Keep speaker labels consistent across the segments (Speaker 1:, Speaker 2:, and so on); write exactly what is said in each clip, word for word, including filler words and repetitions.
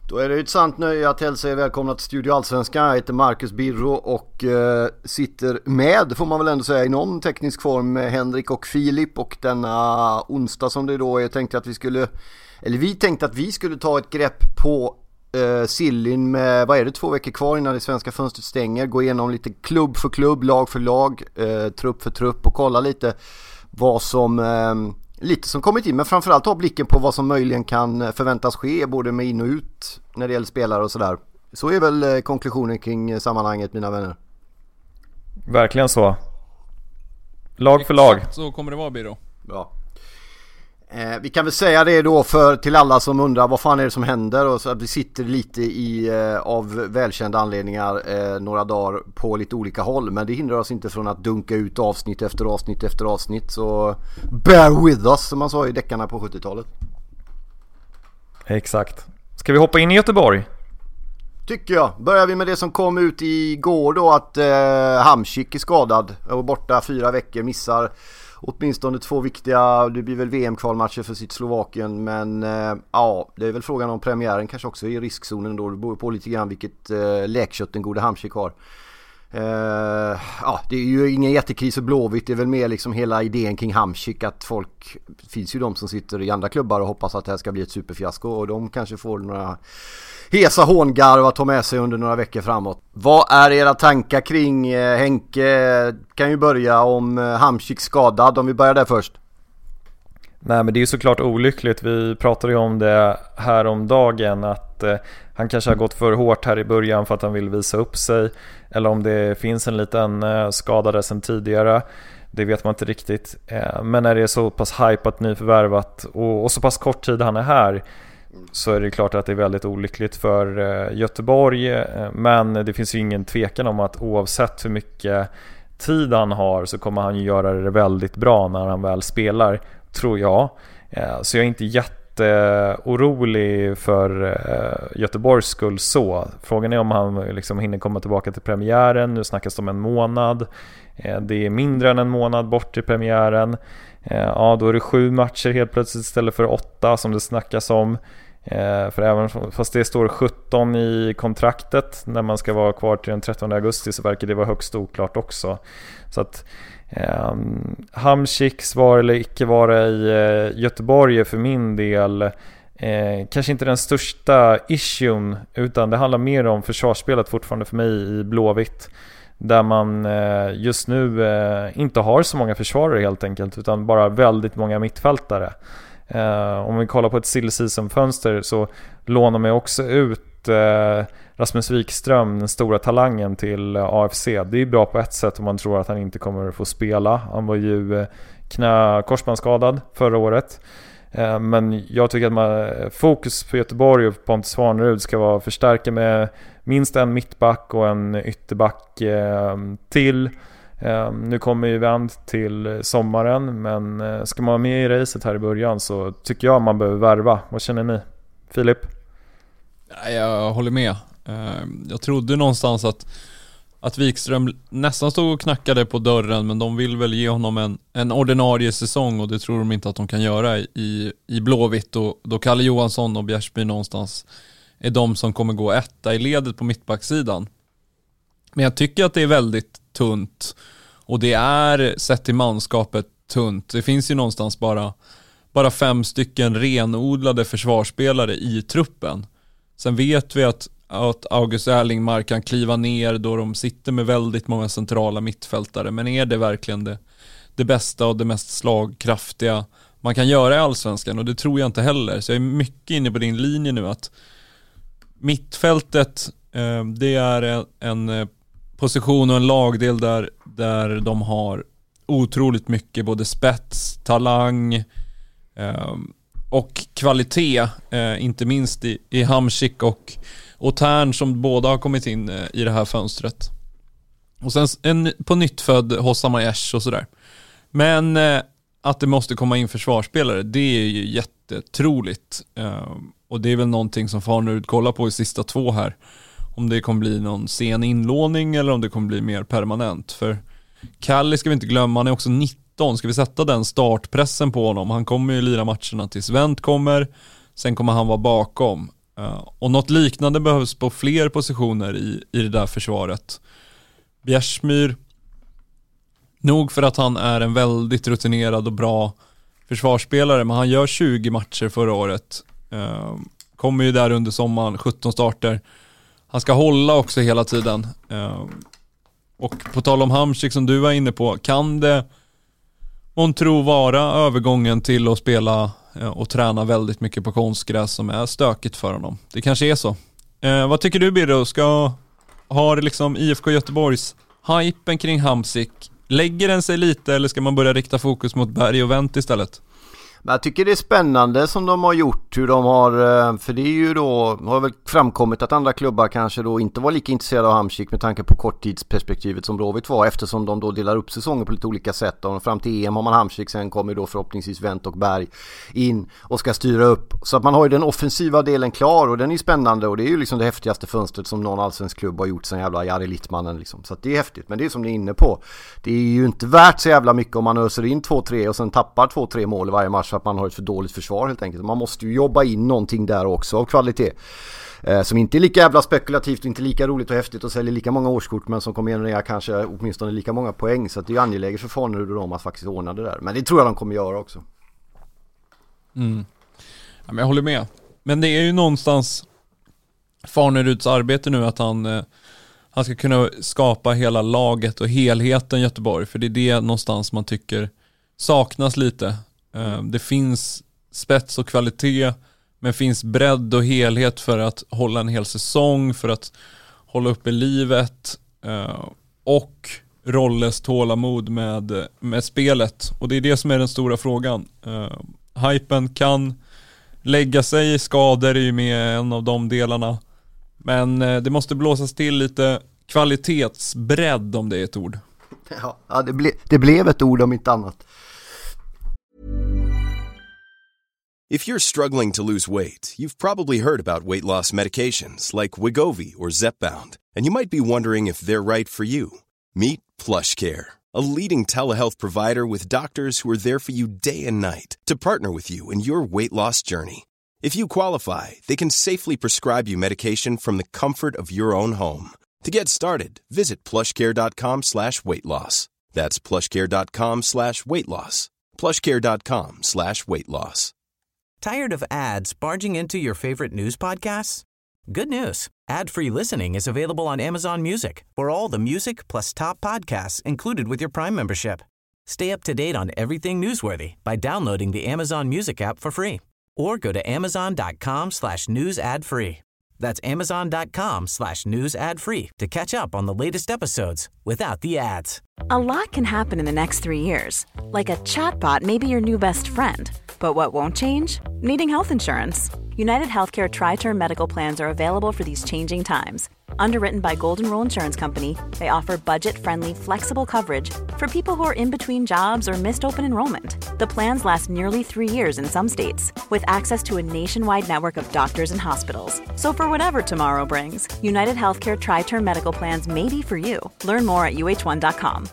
Speaker 1: Då är det ett sant nöje att hälsa er välkomna till Studio Allsvenskan. Jag heter Marcus Birro och eh, sitter med, får man väl ändå säga, i någon teknisk form med Henrik och Filip. Och denna onsdag som det då är, tänkte att vi skulle, eller vi tänkte att vi skulle ta ett grepp på eh, Sillyn med, vad är det, två veckor kvar innan det svenska fönstret stänger. Gå igenom lite klubb för klubb, lag för lag, eh, trupp för trupp och kolla lite vad som... Eh, Lite som kommit in, men framförallt ha blicken på vad som möjligen kan förväntas ske både med in och ut när det gäller spelare och sådär. Så är väl konklusionen kring sammanhanget, mina vänner.
Speaker 2: Verkligen så. Lag för lag.
Speaker 3: Exakt så kommer det vara, Biro.
Speaker 1: Ja. Eh, vi kan väl säga det då för till alla som undrar vad fan är det som händer, och så att vi sitter lite i eh, av välkända anledningar eh, några dagar på lite olika håll, men det hindrar oss inte från att dunka ut avsnitt efter avsnitt efter avsnitt, så bear with us som man sa i deckarna på sjuttiotalet.
Speaker 2: Exakt. Ska vi hoppa in i Göteborg?
Speaker 1: Tycker jag. Börjar vi med det som kom ut igår då, att eh, Hamsik är skadad och borta fyra veckor, missar åtminstone två viktiga, det blir väl V M-kvalmatcher för sitt Slovakien, men eh, ja, det är väl frågan om premiären kanske också i riskzonen då, det beror på lite grann vilket eh, läkkött den gode Hamsik har. Eh, ja, det är ju ingen jättekris för Blåvitt, det är väl mer liksom hela idén kring Hamsik, att folk, finns ju de som sitter i andra klubbar och hoppas att det här ska bli ett superfiasko, och de kanske får några hesa hångarv att ta med sig under några veckor framåt. Vad är era tankar kring eh, Henke? Kan ju börja om eh, Hamsik skadad, om vi börjar där först.
Speaker 2: Nej, men det är ju såklart olyckligt. Vi pratade ju om det här om dagen, att eh, han kanske har gått för hårt här i början för att han vill visa upp sig, eller om det finns en liten eh, skadade sedan tidigare. Det vet man inte riktigt. Eh, men när det är så pass hypat, nyförvärvat och, och så pass kort tid han är här, så är det klart att det är väldigt olyckligt för eh, Göteborg, eh, men det finns ju ingen tvekan om att oavsett hur mycket tid han har så kommer han ju göra det väldigt bra när han väl spelar, tror jag. Eh, så jag är inte jätteorolig för eh, Göteborgs skull så. Frågan är om han liksom hinner komma tillbaka till premiären. Nu snackas det om en månad. Eh, det är mindre än en månad bort till premiären. Eh, ja, då är det sju matcher helt plötsligt istället för åtta som det snackas om. Eh, för även fast det står sjutton i kontraktet när man ska vara kvar till den trettonde augusti, så verkar det vara högst oklart också. Så att eh, Hamsiks var eller icke vara i eh, Göteborg är för min del eh, kanske inte den största issuen, utan det handlar mer om försvarsspelet fortfarande för mig i Blåvitt, där man eh, just nu eh, inte har så många försvarare helt enkelt, utan bara väldigt många mittfältare. Uh, om vi kollar på ett silly season-fönster så lånar man också ut uh, Rasmus Wikström, den stora talangen, till uh, A F C. Det är bra på ett sätt om man tror att han inte kommer få spela. Han var ju uh, knä korsbandsskadad förra året. Uh, men jag tycker att man, fokus på Göteborg och Pontus Svanerud ska vara förstärka med minst en mittback och en ytterback uh, till. Uh, nu kommer ju vänd till sommaren, men uh, ska man vara med i racet här i början så tycker jag man behöver värva. Vad känner ni? Filip?
Speaker 3: Jag håller med. Uh, jag trodde någonstans att att Wikström nästan stod och knackade på dörren, men de vill väl ge honom en, en ordinarie säsong, och det tror de inte att de kan göra i, i Blåvitt, och då Kalle Johansson och Bjärsby någonstans är de som kommer gå etta i ledet på mittbacksidan. Men jag tycker att det är väldigt tunt, och det är sett till manskapet tunt. Det finns ju någonstans bara, bara fem stycken renodlade försvarsspelare i truppen. Sen vet vi att, att August Erlingmark kan kliva ner då de sitter med väldigt många centrala mittfältare, men är det verkligen det, det bästa och det mest slagkraftiga man kan göra i Allsvenskan? Och det tror jag inte heller. Så jag är mycket inne på din linje nu, att mittfältet eh, det är en, en position och en lagdel där, där de har otroligt mycket både spets, talang eh, och kvalitet, eh, inte minst i, i Hamsik och, och Tern, som båda har kommit in eh, i det här fönstret. Och sen en på nyttfödd Hossam Aiesh och sådär. Men eh, att det måste komma in försvarsspelare, det är ju jättetroligt. Eh, och det är väl någonting som Farnerud kollar på i sista två här. Om det kommer bli någon sen inlåning eller om det kommer bli mer permanent. För Kalle ska vi inte glömma, han är också nitton. Ska vi sätta den startpressen på honom? Han kommer ju lira matcherna tills Wendt kommer. Sen kommer han vara bakom. Uh, och något liknande behövs på fler positioner i, i det där försvaret. Bjärsmyr, nog för att han är en väldigt rutinerad och bra försvarsspelare, men han gör tjugo matcher förra året. Uh, kommer ju där under sommaren, sjutton starter. Han ska hålla också hela tiden. Uh, och på tal om Hamsik som du var inne på, kan det hon tror vara övergången till att spela och träna väldigt mycket på konstgräs som är stökigt för honom? Det kanske är så. Eh, vad tycker du, Birro? Ska ha liksom I F K Göteborgs hypen kring Hamsik, lägger den sig lite eller ska man börja rikta fokus mot Berg och Wendt istället?
Speaker 1: Men jag tycker det är spännande som de har gjort, hur de har, för det är ju då, har väl framkommit att andra klubbar kanske då inte var lika intresserade av Hamsik med tanke på korttidsperspektivet som Blåvitt var, eftersom de då delar upp säsongen på lite olika sätt. Och fram till E M har man Hamsik, sen kommer då förhoppningsvis Wendt och Berg in och ska styra upp. Så att man har ju den offensiva delen klar och den är ju spännande och det är ju liksom det häftigaste fönstret som någon allsvensk klubb har gjort sen jävla Jari Littmannen liksom. Så att det är häftigt, men det är som ni är inne på. Det är ju inte värt så jävla mycket om man öser in två tre och sen tappar två tre mål i varje match, att man har ett för dåligt försvar helt enkelt. Man måste ju jobba in någonting där också av kvalitet. Eh, som inte är lika jävla spekulativt, inte lika roligt och häftigt och säljer lika många årskort, men som kommer generera kanske åtminstone lika många poäng. Så att det är ju angeläget för Farnerud och dem att faktiskt ordna det där. Men det tror jag de kommer göra också.
Speaker 3: Mm. Ja, men jag håller med. Men det är ju någonstans Farneruds arbete nu att han, eh, han ska kunna skapa hela laget och helheten Göteborg. För det är det någonstans man tycker saknas lite. Det finns spets och kvalitet, men finns bredd och helhet för att hålla en hel säsong, för att hålla uppe livet och Rolles tålamod med, med spelet. Och det är det som är den stora frågan. Hypen kan lägga sig i, skador är ju med en av de delarna. Men det måste blåsas till lite kvalitetsbredd, om det är ett ord.
Speaker 1: Ja, det, ble, det blev ett ord om inte annat.
Speaker 4: If you're struggling to lose weight, you've probably heard about weight loss medications like Wegovy or Zepbound, and you might be wondering if they're right for you. Meet PlushCare, a leading telehealth provider with doctors who are there for you day and night to partner with you in your weight loss journey. If you qualify, they can safely prescribe you medication from the comfort of your own home. To get started, visit plushcare.com slash weight loss. That's plushcare.com slash weight loss. plushcare.com slash weight loss.
Speaker 5: Tired of ads barging into your favorite news podcasts? Good news. Ad-free listening is available on Amazon Music for all the music plus top podcasts included with your Prime membership. Stay up to date on everything newsworthy by downloading the Amazon Music app for free or go to amazon.com slash news ad free. That's amazon.com slash news ad free to catch up on the latest episodes without the ads.
Speaker 6: A lot can happen in the next three years. Like a chatbot may be your new best friend. But what won't change? Needing health insurance. United Healthcare Tri-Term Medical Plans are available for these changing times. Underwritten by Golden Rule Insurance Company, they offer budget-friendly, flexible coverage for people who are in between jobs or missed open enrollment. The plans last nearly three years in some states, with access to a nationwide network of doctors and hospitals. So for whatever tomorrow brings, United Healthcare Tri-Term Medical Plans may be for you. Learn more at u h one dot com.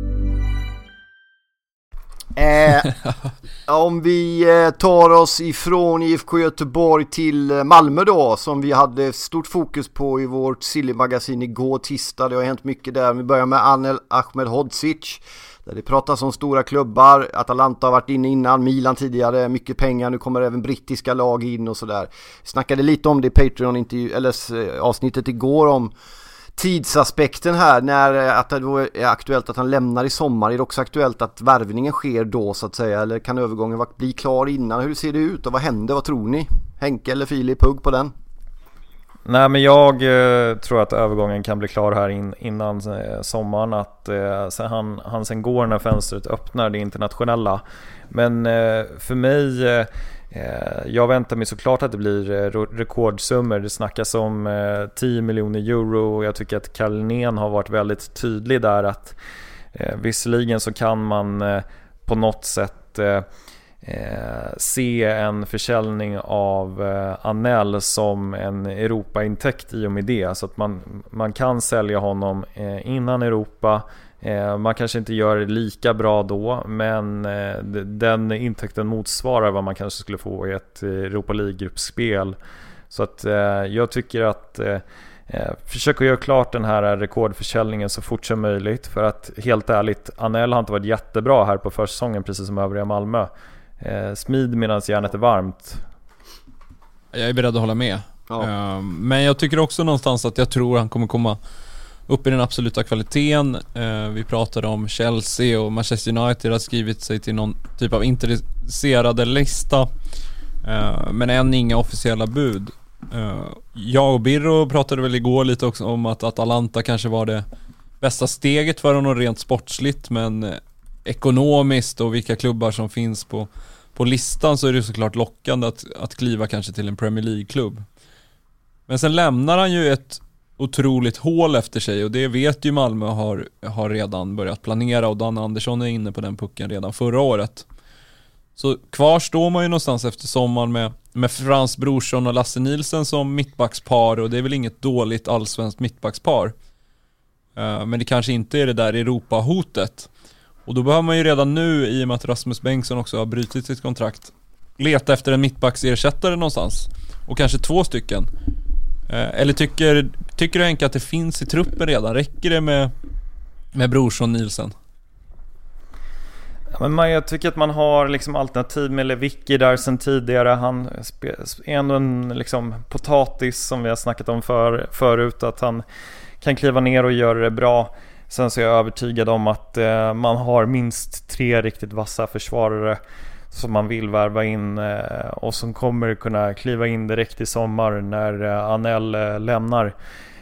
Speaker 1: Eh, om vi eh, tar oss ifrån I F K Göteborg till Malmö då, som vi hade stort fokus på i vårt Silly-magasin igår tisdag. Det har hänt mycket där. Vi börjar med Anel Ahmedhodzic, där det pratas om stora klubbar. Atalanta har varit inne innan, Milan tidigare, mycket pengar. Nu kommer även brittiska lag in och sådär. Vi snackade lite om det i Patreon eller avsnittet igår om tidsaspekten här, när att det är aktuellt att han lämnar i sommar. Är det också aktuellt att värvningen sker då så att säga, eller kan övergången bli klar innan? Hur ser det ut och vad händer? Vad tror ni? Henke eller Filip, hugg på den?
Speaker 2: Nej, men jag eh, tror att övergången kan bli klar här in, innan eh, sommaren, att eh, sen han, han sen går när fönstret öppnar det internationella. Men eh, för mig eh, jag väntar mig såklart att det blir rekordsummor. Det snackas om tio miljoner euro. Jag tycker att Kalnén har varit väldigt tydlig där, att eh, visserligen så kan man eh, på något sätt eh, se en försäljning av eh, Anel som en Europa-intäkt i och med det. Så att man, man kan sälja honom eh, innan Europa. Eh, man kanske inte gör det lika bra då, men eh, den intäkten motsvarar vad man kanske skulle få i ett Europa League-gruppspel. Så att eh, jag tycker att eh, eh, försök att göra klart den här rekordförsäljningen så fort som möjligt. För att helt ärligt, Anel har inte varit jättebra här på försäsongen, precis som övriga Malmö. Eh, smid medan järnet är varmt.
Speaker 3: Jag är beredd att hålla med.
Speaker 1: Ja.
Speaker 3: Uh, men jag tycker också någonstans att jag tror han kommer komma upp i den absoluta kvaliteten. Uh, vi pratade om Chelsea och Manchester United har skrivit sig till någon typ av intresserade lista. Uh, men än inga officiella bud. Uh, jag och Birro pratade väl igår lite också om att Atalanta kanske var det bästa steget för honom rent sportsligt, men uh, ekonomiskt och vilka klubbar som finns på, på listan så är det såklart lockande att, att kliva kanske till en Premier League-klubb. Men sen lämnar han ju ett otroligt hål efter sig, och det vet ju Malmö har, har redan börjat planera, och Dan Andersson är inne på den pucken redan förra året. Så kvar står man ju någonstans efter sommaren med, med Frans Brorsson och Lasse Nilsen som mittbackspar, och det är väl inget dåligt allsvenskt mittbackspar. Uh, men det kanske inte är det där Europa-hotet. Och då behöver man ju redan nu, i och med att Rasmus Bengtsson också har brutit sitt kontrakt, leta efter en mittbacksersättare någonstans. Och kanske två stycken. Eh, eller tycker, tycker du Henke att det finns i truppen redan? Räcker det med, med Brorsson Nielsen?
Speaker 2: Ja, men man, jag tycker att man har liksom alternativ med Lewicki där sen tidigare. Han är ändå en liksom potatis som vi har snackat om för, förut. Att han kan kliva ner och göra det bra. Sen så är jag övertygad om att eh, man har minst tre riktigt vassa försvarare som man vill värva in eh, och som kommer kunna kliva in direkt i sommar när eh, Anel eh, lämnar.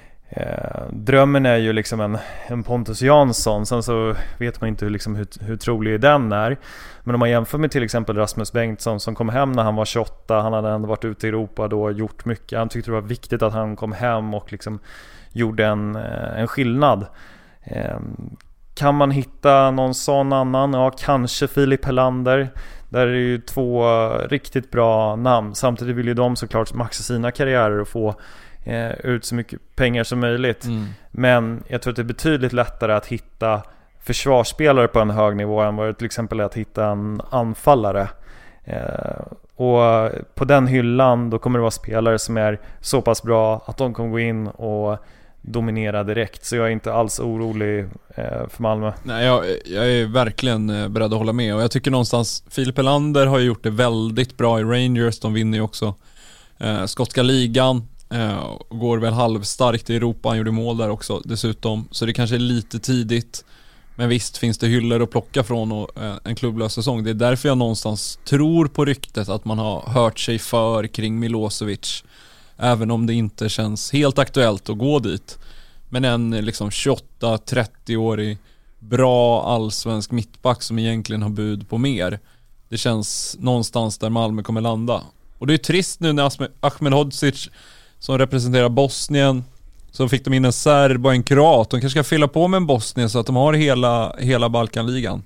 Speaker 2: Eh, drömmen är ju liksom en, en Pontus Jansson. Sen så vet man inte hur, liksom, hur, hur trolig den är. Men om man jämför med till exempel Rasmus Bengtsson som kom hem när han var tjugoåtta. Han hade ändå varit ute i Europa då och gjort mycket. Han tyckte det var viktigt att han kom hem och liksom gjorde en, en skillnad. Eh, kan man hitta någon sån annan? Ja, kanske Filip Helander. Där är det ju två riktigt bra namn. Samtidigt vill ju de såklart maxa sina karriärer och få eh, ut så mycket pengar som möjligt. Mm. Men jag tror att det är betydligt lättare att hitta försvarsspelare på en hög nivå än vad det till exempel är att hitta en anfallare. Eh, och på den hyllan då kommer det vara spelare som är så pass bra att de kommer gå in och dominera direkt. Så jag är inte alls orolig eh, för Malmö.
Speaker 3: Nej, jag, jag är verkligen eh, beredd att hålla med. Och jag tycker någonstans Filip Helander har gjort det väldigt bra i Rangers. De vinner ju också eh, skotska ligan. Eh, går väl halvstarkt i Europa. Han gjorde mål där också dessutom. Så det kanske är lite tidigt. Men visst finns det hyllor att plocka från och, eh, en klubblös säsong. Det är därför jag någonstans tror på ryktet att man har hört sig för kring Milosevic. Även om det inte känns helt aktuellt att gå dit. Men en liksom tjugoåtta trettio-årig bra allsvensk mittback som egentligen har bud på mer. Det känns någonstans där Malmö kommer landa. Och det är trist nu när Ahmed Hodzic som representerar Bosnien, så fick de in en serb och en kroat. De kanske ska fylla på med en Bosnien så att de har hela, hela Balkanligan.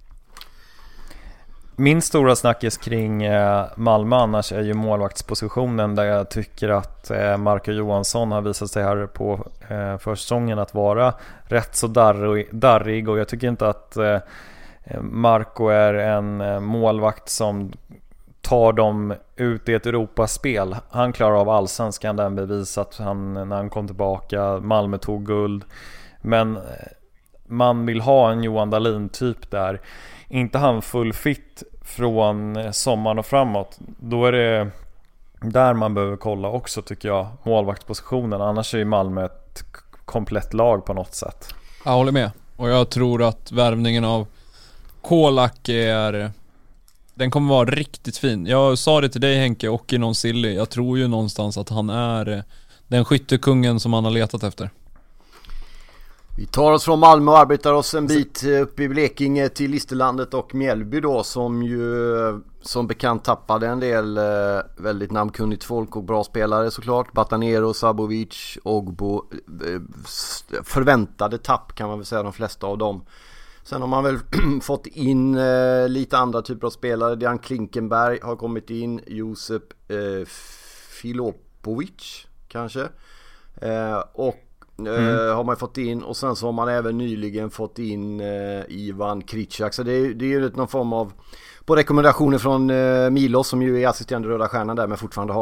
Speaker 3: Min stora snackis kring Malmö annars är ju målvaktspositionen, där jag tycker att Marco Johansson har visat sig här på försäsongen att vara rätt så darrig, och jag tycker inte att Marco är en målvakt som tar dem ut i ett Europaspel. Han klarar av allsvenskan, den bevisat han när han kom tillbaka. Malmö tog guld, men man vill ha en Johan Dahlin typ där. Inte han full fit från sommaren och framåt. Då är det där man behöver kolla också, tycker jag, målvaktspositionen. Annars är ju Malmö ett komplett lag på något sätt. Jag håller med. Och jag tror att värvningen av Kolak är... Den kommer vara riktigt fin. Jag sa det till dig Henke och i någon silly. Jag tror ju någonstans att han är den skyttekungen som han har letat efter.
Speaker 1: Vi tar oss från Malmö och arbetar oss en bit upp i Blekinge till Listerlandet och Mjällby då, som ju som bekant tappade en del eh, väldigt namnkunnigt folk och bra spelare såklart. Batanero, Sabovic, Ogbo, eh, förväntade tapp kan man väl säga, de flesta av dem. Sen har man väl fått in eh, lite andra typer av spelare. Dejan Klinkenberg har kommit in, Josep eh, Filopovic kanske eh, och Mm. har man fått in, och sen så har man även nyligen fått in eh, Ivan Kricak. Så det är, det är ju någon form av, på rekommendationer från eh, Milos som ju är assistent i Röda Stjärnan där, men fortfarande har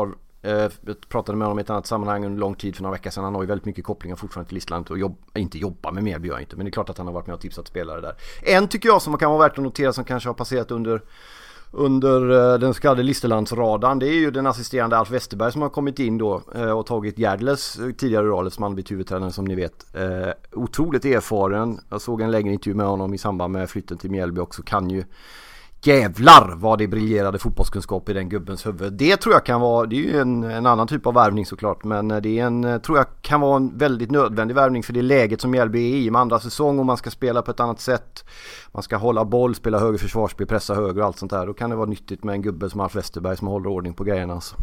Speaker 1: Jag pratade med honom i ett annat sammanhang under lång tid för några veckor sedan. Han har ju väldigt mycket kopplingar fortfarande till Listland och jobb, inte jobba med Mjällby, inte, men det är klart att han har varit med och tipsat spelare där. En tycker jag som kan vara värt att notera som kanske har passerat under under den så kallade Listerlandsradarn, det är ju den assisterande Alf Westerberg som har kommit in då och tagit Gärdles tidigare roll som man blivit huvudtränare som ni vet. Eh, otroligt erfaren. Jag såg en längre intervju med honom i samband med flytten till Mjällby också. Kan ju jävlar vad det briljerade fotbollskunskap i den gubbens huvud. Det tror jag kan vara, det är ju en, en annan typ av värvning såklart, men det är en, tror jag kan vara en väldigt nödvändig värvning för det läget som Mjällby är i med andra säsong och man ska spela på ett annat sätt. Man ska hålla boll, spela höger försvarsspel, pressa höger och allt sånt där. Då kan det vara nyttigt med en gubbe som Alf Westerberg som håller ordning på grejerna. Alltså.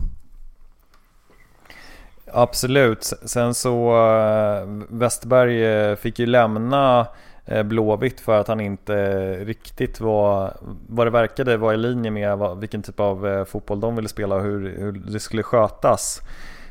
Speaker 2: Absolut. Sen så Westerberg fick ju lämna Blåvitt för att han inte riktigt var vad det verkade var i linje med vad, vilken typ av fotboll de ville spela och hur, hur det skulle skötas.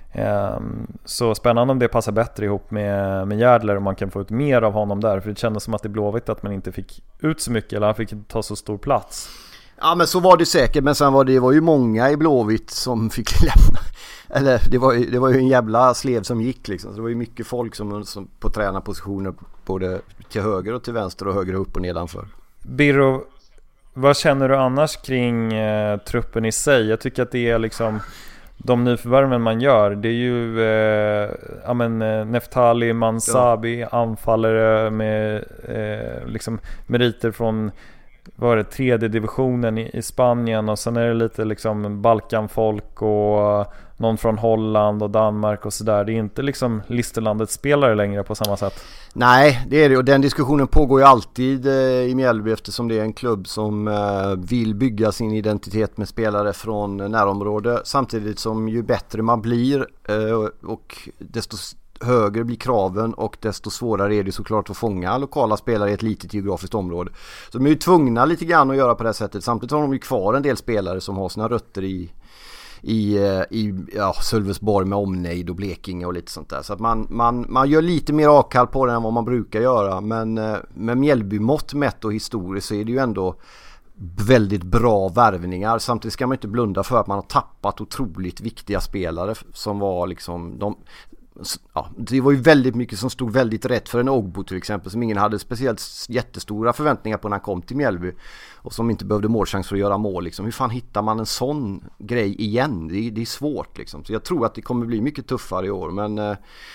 Speaker 2: Så spännande om det passar bättre ihop med, med Järdler och man kan få ut mer av honom där, för det kändes som att det Blåvitt att man inte fick ut så mycket eller han fick inte ta så stor plats.
Speaker 1: Ja, men så var det säkert, men sen var det, det var ju många i Blåvitt som fick lämna. Eller det var ju, det var ju en jävla slev som gick liksom. Så det var ju mycket folk som, som på tränarpositioner både till höger och till vänster och höger upp och nedanför.
Speaker 2: Birro, vad känner du annars kring eh, truppen i sig? Jag tycker att det är liksom de nyförvärven man gör. Det är ju eh, ja, men, eh, Neftali Mansabi, ja. Anfallare med eh, liksom meriter från var det tredje divisionen i, i Spanien och sen är det lite liksom Balkanfolk och någon från Holland och Danmark och sådär. Det är inte liksom Listerlandets spelare längre på samma sätt.
Speaker 1: Nej, det är det och den diskussionen pågår ju alltid eh, i Mjällby eftersom det är en klubb som eh, vill bygga sin identitet med spelare från närområde samtidigt som ju bättre man blir eh, och desto högre blir kraven och desto svårare är det såklart att fånga lokala spelare i ett litet geografiskt område. Så de är ju tvungna lite grann att göra på det här sättet. Samtidigt har de ju kvar en del spelare som har sina rötter i i, i ja, Sölvesborg med omnejd och Blekinge och lite sånt där. Så att man, man, man gör lite mer avkall på det än vad man brukar göra. Men med Mjällby mått mätt och historiskt så är det ju ändå väldigt bra värvningar. Samtidigt ska man inte blunda för att man har tappat otroligt viktiga spelare som var liksom de, ja, det var ju väldigt mycket som stod väldigt rätt för en Ogbo till exempel som ingen hade speciellt jättestora förväntningar på när han kom till Mjällby och som inte behövde målchans för att göra mål liksom. Hur fan hittar man en sån grej igen? Det är, det är svårt liksom. Så jag tror att det kommer bli mycket tuffare i år, men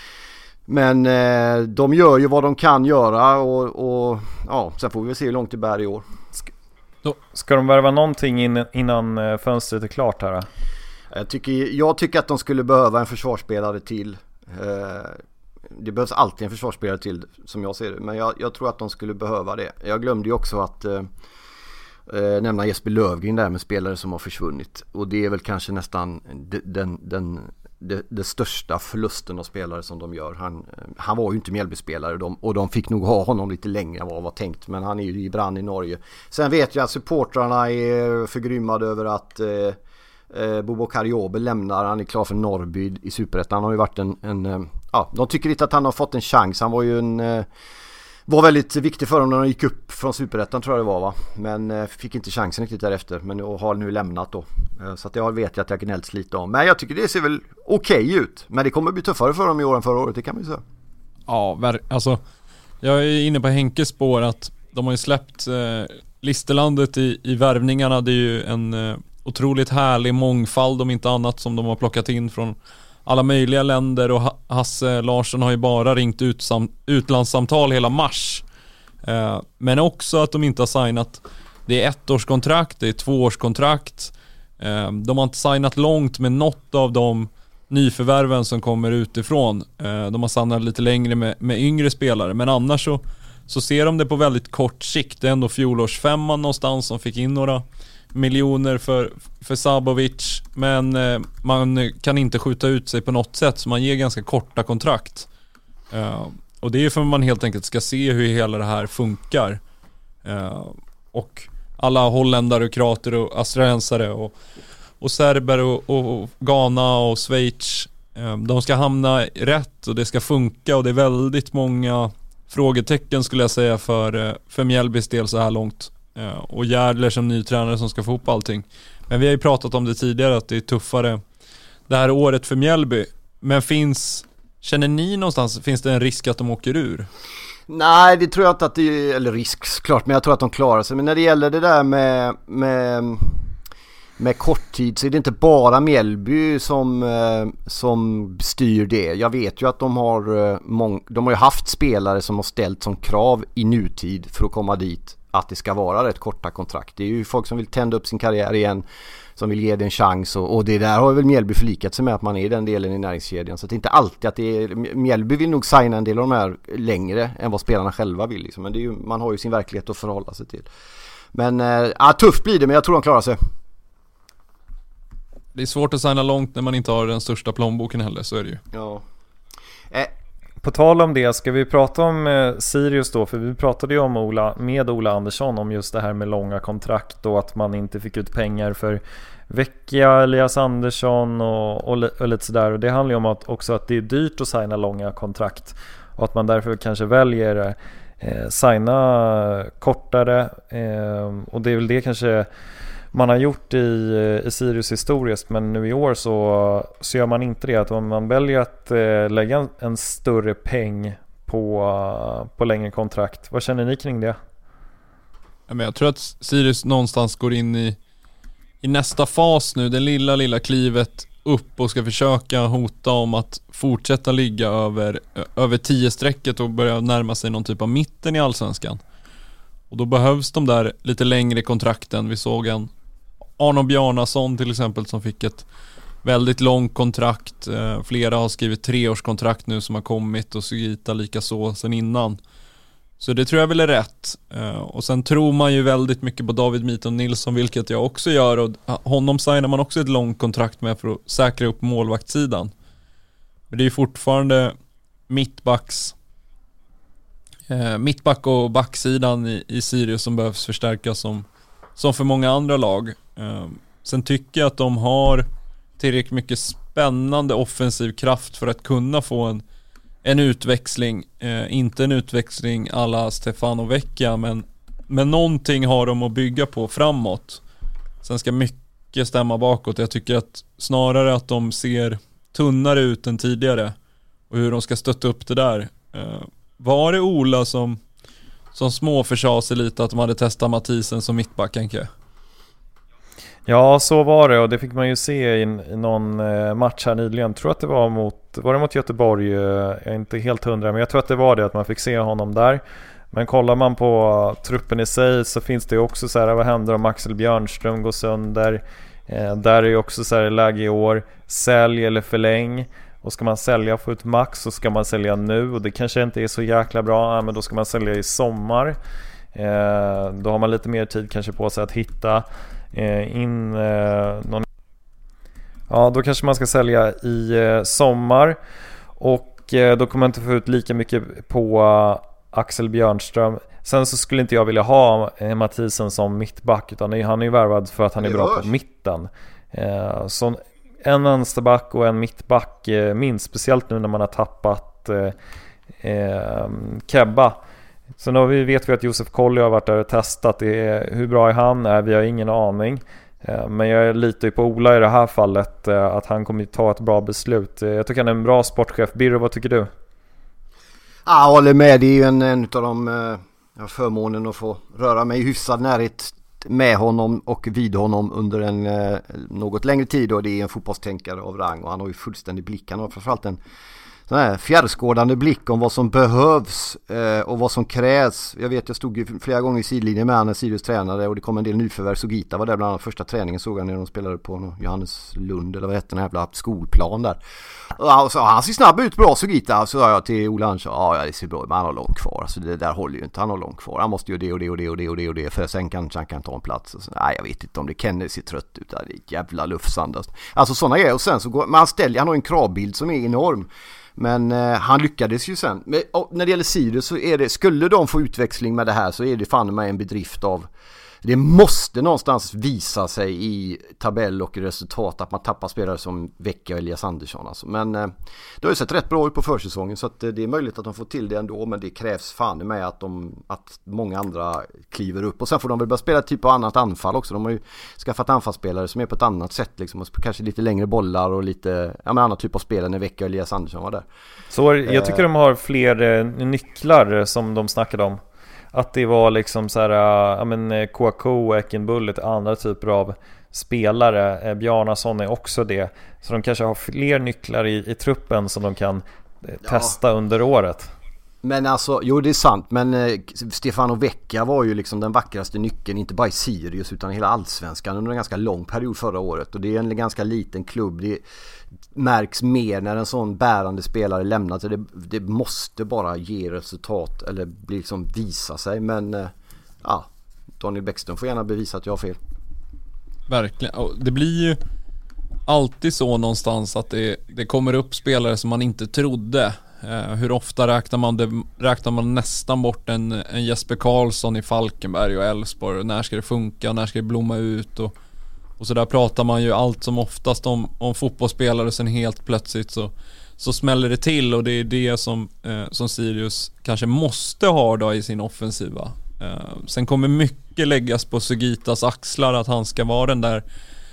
Speaker 1: men de gör ju vad de kan göra och, och ja, sen får vi väl se hur långt det bär i år.
Speaker 2: Ska, ska de värva någonting in, innan fönstret är klart här då?
Speaker 1: Jag tycker, jag tycker att de skulle behöva en försvarsspelare till. Det behövs alltid en försvarsspelare till som jag ser det, men jag, jag tror att de skulle behöva det. Jag glömde ju också att eh, nämna Jesper Löfgren där med spelare som har försvunnit och det är väl kanske nästan den, den, den, den största förlusten av spelare som de gör. Han, han var ju inte Mjällby-spelare de, och de fick nog ha honom lite längre än vad var tänkt, men han är ju i brand i Norge. Sen vet jag att supportrarna är förgrymmade över att eh, Eh, Bobo Karjobel lämnar, han är klar för Norrby i Superettan. Han har ju varit en, en eh, ja, de tycker inte att han har fått en chans. Han var ju en eh, var väldigt viktig för honom när han gick upp från Superettan tror jag det var va. Men eh, fick inte chansen riktigt därefter, men och har nu lämnat då. Eh, så att jag vet att jag gnällt lite om. Men jag tycker det ser väl okej okay ut, men det kommer bli tuffare för dem i år än förra året, det kan man ju säga.
Speaker 3: Ja, alltså jag är inne på Henkes spår att de har ju släppt eh, Listerlandet i, i värvningarna. Det är ju en eh, otroligt härlig mångfald om inte annat som de har plockat in från alla möjliga länder och Hasse Larsson har ju bara ringt ut sam- utlandssamtal hela mars. Eh, men också att de inte har signat, det är ettårskontrakt, det är tvåårskontrakt. Eh, de har inte signat långt med något av de nyförvärven som kommer utifrån. Eh, de har signat lite längre med, med yngre spelare, men annars så, så ser de det på väldigt kort sikt. Det är ändå fjolårsfemman någonstans som fick in några miljoner för, för Sabovic, men eh, man kan inte skjuta ut sig på något sätt, så man ger ganska korta kontrakt. Uh, och det är för att man helt enkelt ska se hur hela det här funkar. Uh, och alla holländare och kroater och australiensare och, och serber och, och Ghana och Schweiz, uh, de ska hamna rätt och det ska funka, och det är väldigt många frågetecken skulle jag säga för, för Mjällbys del så här långt. Uh, och Järdler som ny tränare som ska få ihop allting. Men vi har ju pratat om det tidigare att det är tuffare det här året för Mjällby. Men finns, känner ni någonstans, finns det en risk att de åker ur?
Speaker 1: Nej, det tror jag inte att det är, eller risk klart, men jag tror att de klarar sig. Men när det gäller det där med, med, med korttid så är det inte bara Mjällby som, som styr det. Jag vet ju att de har, mång, de har ju haft spelare som har ställt som krav i nutid för att komma dit att det ska vara rätt korta kontrakt. Det är ju folk som vill tända upp sin karriär igen, som vill ge det en chans, och, och det där har väl Mjällby förlikat sig med, att man är den delen i näringskedjan. Så det är inte alltid att det är, Mjällby vill nog signa en del av de här längre än vad spelarna själva vill liksom. Men det är ju, man har ju sin verklighet att förhålla sig till. Men äh, ja, tufft blir det, men jag tror de klarar sig.
Speaker 3: Det är svårt att signa långt när man inte har den största plånboken heller, så är det ju.
Speaker 1: Ja. Äh.
Speaker 2: På tal om det, ska vi prata om eh, Sirius då? För vi pratade ju om Ola, med Ola Andersson om just det här med långa kontrakt och att man inte fick ut pengar för Vecchia, Elias Andersson och, och, och lite sådär. Och det handlar ju om att också att det är dyrt att signa långa kontrakt och att man därför kanske väljer eh, signa kortare. Eh, och det är väl det kanske man har gjort i, i Sirius historiskt, men nu i år så, så gör man inte det. Att om man väljer att eh, lägga en, en större peng på, uh, på längre kontrakt. Vad känner ni kring det?
Speaker 3: Ja, men jag tror att Sirius någonstans går in i, i nästa fas nu. Det lilla, lilla klivet upp och ska försöka hota om att fortsätta ligga över, över tio strecket och börja närma sig någon typ av mitten i Allsvenskan. Och då behövs de där lite längre kontrakten. Vi såg en Arno Bjarnason till exempel som fick ett väldigt långt kontrakt. Flera har skrivit treårskontrakt nu som har kommit, och Sugita lika så sen innan. Så det tror jag väl är rätt. Och sen tror man ju väldigt mycket på David Milton Nilsson, vilket jag också gör. Och honom signar man också ett långt kontrakt med för att säkra upp målvaktssidan. Men det är ju fortfarande mittbacks mittback och backsidan i, i Sirius som behövs förstärkas som, som för många andra lag. Eh, sen tycker jag att de har tillräckligt mycket spännande offensiv kraft för att kunna få en, en utväxling. Eh, inte en utväxling alla Stefano Vecchia, men, men någonting har de att bygga på framåt. Sen ska mycket stämma bakåt. Jag tycker att snarare att de ser tunnare ut än tidigare och hur de ska stötta upp det där. Eh, Var det Ola som, som småförsade sig lite att de hade testat Mathisen som mittback, kanske?
Speaker 2: Ja, så var det, och det fick man ju se i, i någon match här nyligen. Jag tror att det var mot, var det mot Göteborg, jag är inte helt hundra, men jag tror att det var det, att man fick se honom där. Men kollar man på truppen i sig så finns det ju också så här, vad händer om Axel Björnström går sönder? Eh, där är ju också så här läge i år, sälj eller förläng. Och ska man sälja och få ut max så ska man sälja nu, och det kanske inte är så jäkla bra, men då ska man sälja i sommar. Eh, då har man lite mer tid kanske på sig att hitta eh, in eh, någon... Ja, då kanske man ska sälja i eh, sommar, och eh, då kommer man inte få ut lika mycket på uh, Axel Björnström. Sen så skulle inte jag vilja ha eh, Mathisen som mittback, utan han är ju värvad för att han är bra på mitten. Eh, så en vänsterback och en mittback eh, minst, speciellt nu när man har tappat eh, eh, Kebba. Så nu vi vet vi att Josef Colley har varit där och testat. Det är, hur bra är han? Är, vi har ingen aning. Eh, men jag litar ju på Ola i det här fallet, eh, att han kommer ta ett bra beslut. Eh, jag tycker han är en bra sportchef. Birro, vad tycker du?
Speaker 1: Ja, jag håller med. Det är ju en, en av de eh, jag har förmånen att få röra mig i hyfsad närhet med honom och vid honom under en eh, något längre tid, och det är en fotbollstänkare av rang, och han har ju fullständig blick. Han har framförallt en sån här fjärrskådande blick om vad som behövs eh, och vad som krävs. Jag vet, jag stod ju flera gånger i sidlinjen med han när Sirius tränade, och det kom en del nyförvärv. Sugita var där bland annat, första träningen såg jag när de spelade på Johannes Lund eller vad hette den här jävla skolplan där. Och så, han ser snabb ut, bra Sugita, så sa jag till Ola Andersson, ja det ser bra, men han har långt kvar, alltså det där håller ju inte, han har långt kvar, han måste ju det och det och det och det och det och det för sen kan han kan ta en plats. Och så, nej, jag vet inte om det, Kennedy ser trött ut, det är jävla lufsand, alltså sådana grejer. Och sen så går, men han ställer, han har en kravbild som är enorm. Men eh, han lyckades ju sen. Men när det gäller Sirius så är det, skulle de få utväxling med det här så är det fan med en bedrift av det måste någonstans visa sig i tabell och resultat att man tappar spelare som Vecchia och Elias Andersson. Alltså. Men eh, det har ju sett rätt bra ut på försäsongen, så att, eh, det är möjligt att de får till det ändå, men det krävs fan med att, de, att många andra kliver upp. Och sen får de väl börja spela typ av annat anfall också. De har ju skaffat anfallsspelare som är på ett annat sätt liksom, och kanske lite längre bollar och lite ja, men annan typ av spel än Vecchia och Elias Andersson var där.
Speaker 2: Så jag tycker de har fler eh, nycklar som de snackade om. Att det var liksom så här, ja men K K, Ekenbullet, andra typer av spelare. Bjarnason är också det. Så de kanske har fler nycklar i, i truppen som de kan testa ja. under året.
Speaker 1: Men alltså, jo det är sant, men eh, Stefano Vecchia var ju liksom den vackraste nyckeln, inte bara i Sirius utan i hela allsvenskan under en ganska lång period förra året. Och det är en ganska liten klubb. Det märks mer när en sån bärande spelare lämnar. Så det, det måste bara ge resultat eller bli liksom visa sig. Men eh, ja, Daniel Bäckström får gärna bevisa att jag har fel.
Speaker 3: Verkligen. Och det blir ju alltid så någonstans att det, det kommer upp spelare som man inte trodde. Uh, hur ofta räknar man det, räknar man nästan bort en, en Jesper Karlsson i Falkenberg och Elfsborg, och när ska det funka, när ska det blomma ut och, och så där pratar man ju allt som oftast om, om fotbollsspelare, och sen helt plötsligt så, så smäller det till, och det är det som, uh, som Sirius kanske måste ha då i sin offensiva. Uh, sen kommer mycket läggas på Sugitas axlar, att han ska vara den där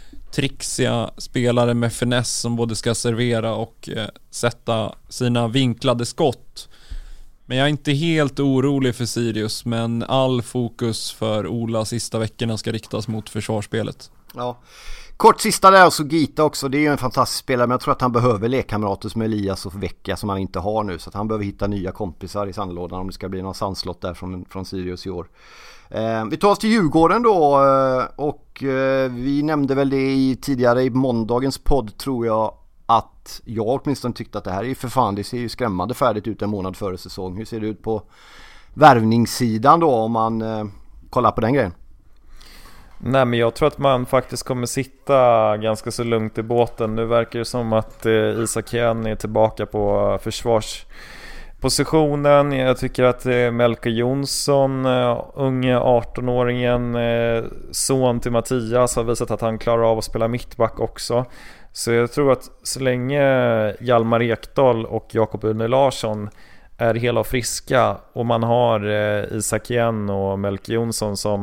Speaker 3: trixiga spelare med finess som både ska servera och eh, sätta sina vinklade skott. Men jag är inte helt orolig för Sirius, men all fokus för Ola sista veckorna ska riktas mot försvarsspelet.
Speaker 1: Ja. Kort sista där, så Gita också, det är ju en fantastisk spelare, men jag tror att han behöver lekkamrater som Elias och Vecchia som han inte har nu, så att han behöver hitta nya kompisar i sandlådan om det ska bli någon sandslott där från, från Sirius i år. Eh, vi tar oss till Djurgården då, eh, och eh, vi nämnde väl det i, tidigare i måndagens podd tror jag, att jag åtminstone tyckte att det här är för fan, det ser ju skrämmande färdigt ut en månad före säsong. Hur ser det ut på värvningssidan då om man eh, kollar på den grejen?
Speaker 2: Nej, men jag tror att man faktiskt kommer sitta ganska så lugnt i båten. Nu verkar det som att eh, Isak Hien är tillbaka på försvarspositionen. Jag tycker att eh, Melker Jonsson, eh, unge arton-åringen, eh, son till Mattias, har visat att han klarar av att spela mittback också. Så jag tror att så länge Hjalmar Ekdal och Jakob Une Larsson är hela och friska, och man har eh, Isak Hien och Melker Jonsson som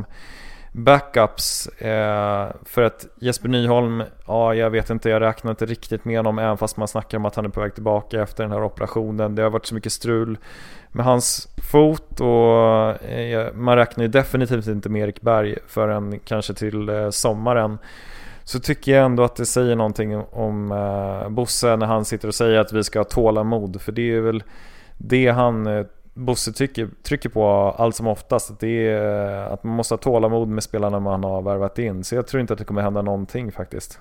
Speaker 2: backups, eh, för att Jesper Nyholm, ja jag vet inte, jag räknar inte riktigt med honom, även fast man snackar om att han är på väg tillbaka efter den här operationen. Det har varit så mycket strul med hans fot, och eh, man räknar ju definitivt inte med Erik Berg förrän kanske till eh, sommaren. Så tycker jag ändå att det säger någonting om eh, Bosse när han sitter och säger att vi ska ha tålamod, för det är väl det han eh, Bosse trycker, trycker på allt som oftast, att det är att man måste ha tålamod med spelarna man har värvat in. Så jag tror inte att det kommer hända någonting faktiskt.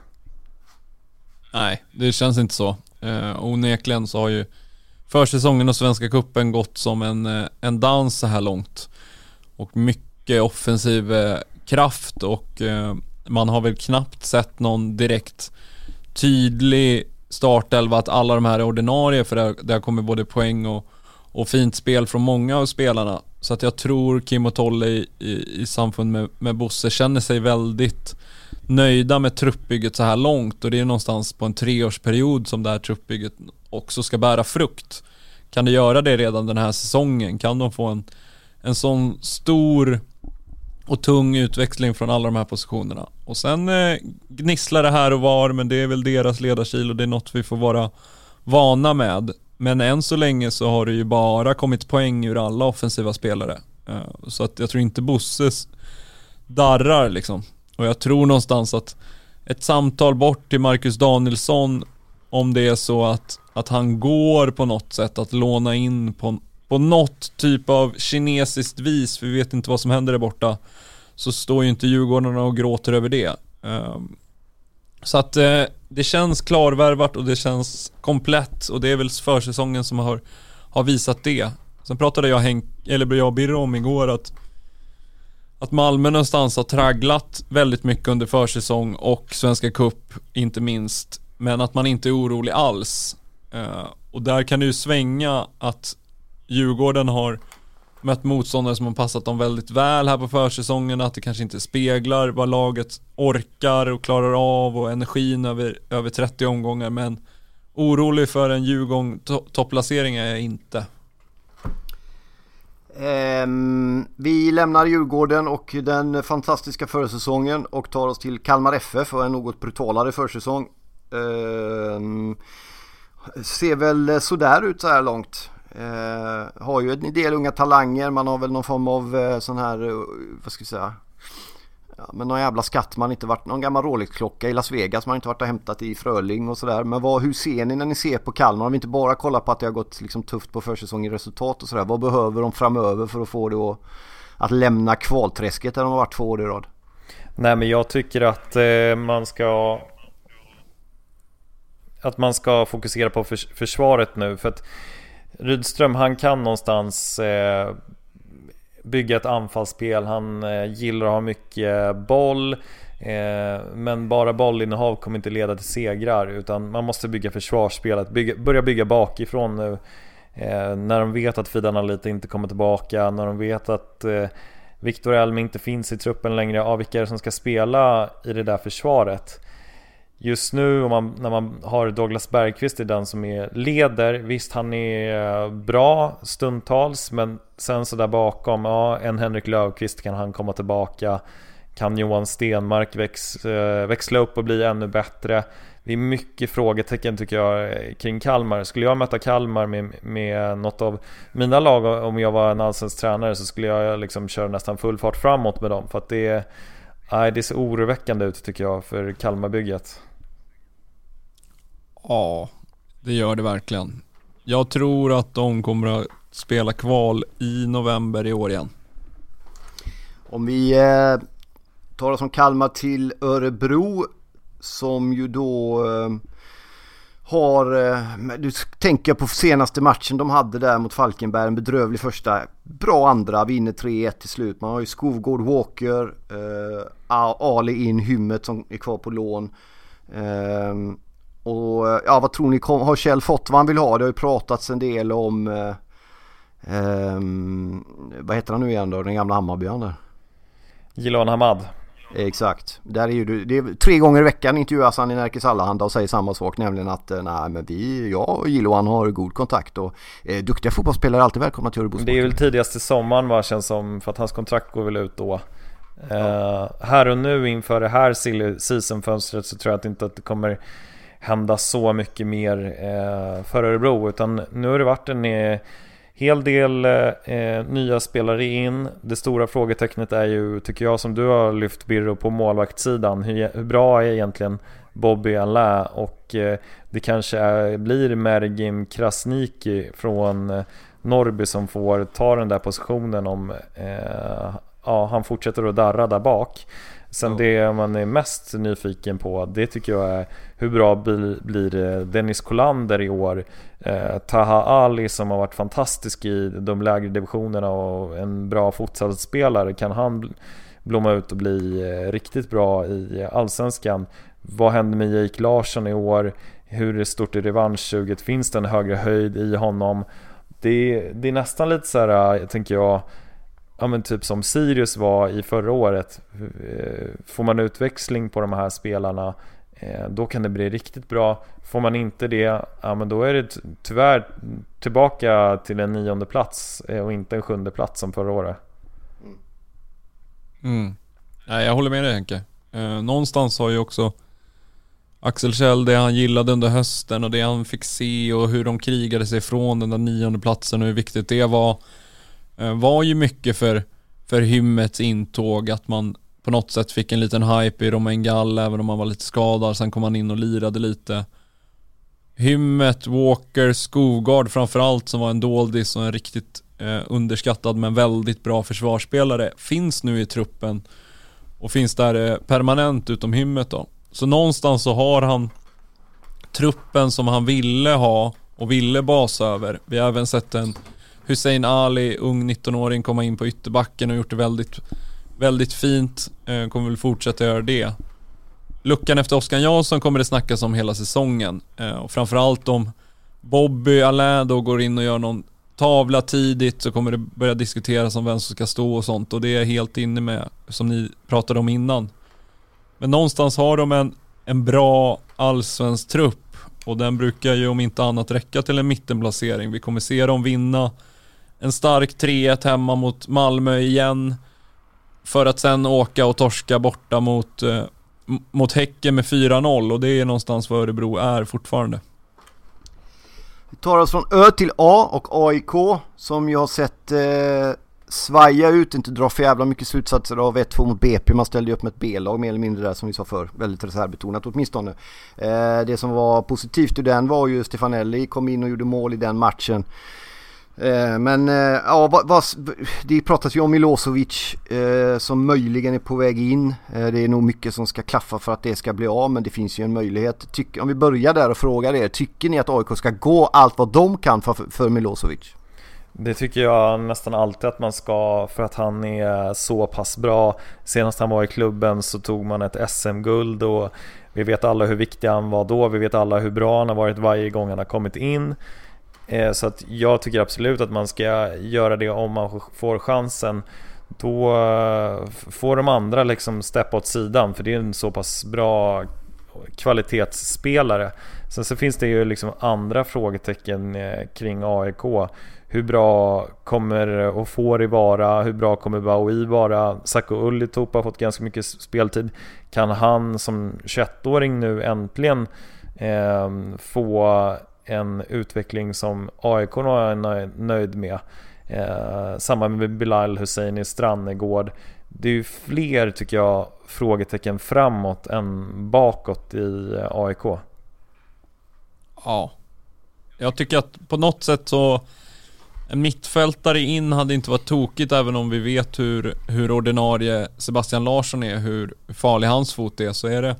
Speaker 3: Nej, det känns inte så. eh, Onekligen så har ju försäsongen och Svenska Cupen gått som en, en dans så här långt, och mycket offensiv eh, kraft, och eh, man har väl knappt sett någon direkt tydlig startelva att alla de här är ordinarie, för där, där kommer både poäng och och fint spel från många av spelarna. Så att jag tror Kim och Tolle i, i, i samfund med, med Bosse känner sig väldigt nöjda med truppbygget så här långt. Och det är någonstans på en treårsperiod som det här truppbygget också ska bära frukt. Kan det göra det redan den här säsongen? Kan de få en, en sån stor och tung utväxling från alla de här positionerna? Och sen eh, gnisslar det här och var, men det är väl deras ledarstil, och det är något vi får vara vana med. Men än så länge så har det ju bara kommit poäng ur alla offensiva spelare. Så att jag tror inte Bosses darrar liksom. Och jag tror någonstans att ett samtal bort till Marcus Danielsson, om det är så att, att han går på något sätt att låna in på, på något typ av kinesiskt vis, för vi vet inte vad som händer där borta, så står ju inte Djurgården och gråter över det. Så att eh, det känns klarvärvat och det känns komplett, och det är väl försäsongen som har, har visat det. Sen pratade jag, Henk, eller jag och Birre om igår att, att Malmö någonstans har tragglat väldigt mycket under försäsong och Svenska Cup inte minst, men att man inte är orolig alls. Eh, och där kan det ju svänga att Djurgården har mött motståndare som har passat dem väldigt väl här på försäsongen, att det kanske inte speglar vad laget orkar och klarar av och energin över, över trettio omgångar, men orolig för en Djurgården to- topplacering är jag inte.
Speaker 1: Um, vi lämnar Djurgården och den fantastiska försäsongen och tar oss till Kalmar F F och en något brutalare försäsong. Um, ser väl sådär ut så här långt. Uh, har ju en del unga talanger, man har väl någon form av uh, sån här, uh, vad ska jag säga, ja, men någon jävla skatt, man inte varit någon gammal Rolex-klocka i Las Vegas, man inte varit och hämtat i Fröling och sådär. Men vad, hur ser ni när ni ser på Kalmar? Om vi inte bara kollar på att det har gått liksom tufft på försäsong i resultat och sådär, vad behöver de framöver för att få det att, att lämna kvalträsket där de har varit två år i rad?
Speaker 2: Nej, men jag tycker att eh, man ska att man ska fokusera på förs- försvaret nu, för att Rydström, han kan någonstans eh, bygga ett anfallsspel. Han eh, gillar att ha mycket boll, eh, men bara bollinnehav kommer inte leda till segrar, utan man måste bygga försvarsspelet, bygga, börja bygga bakifrån nu, eh, när de vet att Fidan Alita inte kommer tillbaka, när de vet att eh, Victor Elm inte finns i truppen längre. Av vilka är det som ska spela i det där försvaret? Just nu, om man, när man har Douglas Bergqvist i den som är leder, visst, han är bra stundtals, men sen så där bakom, ja, en Henrik Löfqvist, kan han komma tillbaka? Kan Johan Stenmark väx, växla upp och bli ännu bättre? Det är mycket frågetecken tycker jag kring Kalmar. Skulle jag möta Kalmar med, med något av mina lag, om jag var en allsvensk tränare, så skulle jag liksom köra nästan full fart framåt med dem, för att det är, nej, det ser oroväckande ut tycker jag för Kalmarbygget.
Speaker 3: Ja, det gör det verkligen. Jag tror att de kommer att spela kval i november i år igen.
Speaker 1: Om vi eh, tar oss från Kalmar till Örebro, som ju då eh, har, eh, du tänker på senaste matchen de hade där mot Falkenberg, en bedrövlig första, bra andra, vinner tre ett till slut. Man har ju Skovgård, Walker, eh, Ali in, Hymmet som är kvar på lån. Eh, och ja, vad tror ni, kom, har Kjell fått vad han vill ha? Det har ju pratats en del om eh, eh, vad heter han nu igen då, den gamla Hammarbyan där,
Speaker 2: Gilon Hamad.
Speaker 1: Exakt. Där är ju det är tre gånger i veckan intervjuas han i Närkes Allehanda och säger samma sak, nämligen att nej, men vi, jag och Gilloan har god kontakt och eh, duktiga fotbollsspelare är alltid välkomna till Örebro.
Speaker 2: Det är väl tidigast i sommaren, vad känns som, för att hans kontrakt går väl ut då. Ja. Uh, här och nu inför det här seasonfönstret så tror jag att inte att det kommer hända så mycket mer uh, för Örebro, utan nu har det varit en uh, hel del eh, nya spelare in. Det stora frågetecknet är ju, tycker jag, som du har lyft, Birro, på målvaktssidan. Hur, hur bra är egentligen Bobby Allain? Och eh, det kanske är, blir Mergim Krasniqi från eh, Norrby som får ta den där positionen om eh, ja, han fortsätter att darra där bak. Sen oh. det man är mest nyfiken på, det tycker jag är hur bra blir, blir Dennis Kolander i år. eh, Taha Ali som har varit fantastisk i de lägre divisionerna och en bra fotbollsspelare, kan han blomma ut och bli eh, riktigt bra i Allsvenskan? Vad händer med Jake Larsson i år? Hur stort är revanschsuget? Finns det en högre höjd i honom? Det, det är nästan lite så här, tänker jag, ja, men typ som Sirius var i förra året. Får man utväxling på de här spelarna, då kan det bli riktigt bra. Får man inte det, ja, men då är det tyvärr tillbaka till en nionde plats och inte en sjunde plats som förra året.
Speaker 3: Mm. Nej, jag håller med dig, Henke. Eh, någonstans har ju också Axel Kjell, det han gillade under hösten och det han fick se och hur de krigade sig från den där nionde platsen och hur viktigt det var, var ju mycket för, för Hymmets intåg, att man på något sätt fick en liten hype i Romain Gall även om man var lite skadad. Sen kom han in och lirade lite. Hymmet, Walker, Skovgård framförallt, som var en doldis och en riktigt eh, underskattad men väldigt bra försvarsspelare, finns nu i truppen och finns där eh, permanent utom Hymmet då. Så någonstans så har han truppen som han ville ha och ville basa över. Vi har även sett en Hussein Ali, ung nittonåring, komma in på ytterbacken och gjort det väldigt, väldigt fint. Eh, kommer väl fortsätta göra det. Luckan efter Oskar Jansson kommer det snackas om hela säsongen. Eh, och framförallt om Bobby Allain då går in och gör någon tavla tidigt så kommer det börja diskuteras om vem som ska stå och sånt, och det är jag helt inne med, som ni pratade om innan. Men någonstans har de en, en bra allsvensk trupp, och den brukar ju om inte annat räcka till en mittenplacering. Vi kommer se dem vinna en stark tre ett hemma mot Malmö igen, för att sen åka och torska borta mot, eh, mot Häcken med fyra noll, och det är någonstans vad Örebro är fortfarande.
Speaker 1: Vi tar oss från Ö till A, och A I K som jag har sett eh, svaja ut, inte dra för jävla mycket slutsatser av ett två mot B P. Man ställde upp med ett B-lag mer eller mindre där, som vi sa för, väldigt reservbetonat åtminstone. Eh, det som var positivt ur den var ju Stefanelli kom in och gjorde mål i den matchen. Eh, men eh, ja, vad, vad, det pratas ju om Milosevic eh, som möjligen är på väg in. Eh, det är nog mycket som ska klaffa för att det ska bli av, men det finns ju en möjlighet. Tyck, om vi börjar där och frågar er, tycker ni att A I K ska gå allt vad de kan för, för Milosevic?
Speaker 2: Det tycker jag nästan alltid att man ska, för att han är så pass bra. Senast han var i klubben så tog man ett S M-guld, och vi vet alla hur viktig han var då. Vi vet alla hur bra han har varit varje gång han har kommit in. Så att jag tycker absolut att man ska göra det om man får chansen. Då får de andra liksom steppa åt sidan, för det är en så pass bra kvalitetsspelare. Sen så finns det ju liksom andra frågetecken kring A I K. Hur bra kommer och får det vara? Hur bra kommer Baui vara? Sacco Ullitop har fått ganska mycket speltid. Kan han som tjugoett-åring nu äntligen eh, få en utveckling som A I K är nöjd med? Eh, samma med Bilal Hussein i Strannegård. Det är ju fler, tycker jag, frågetecken framåt än bakåt i A I K.
Speaker 3: Ja, jag tycker att på något sätt så en mittfältare in hade inte varit tokigt, även om vi vet hur, hur ordinarie Sebastian Larsson är, hur farlig hans fot är. Så är det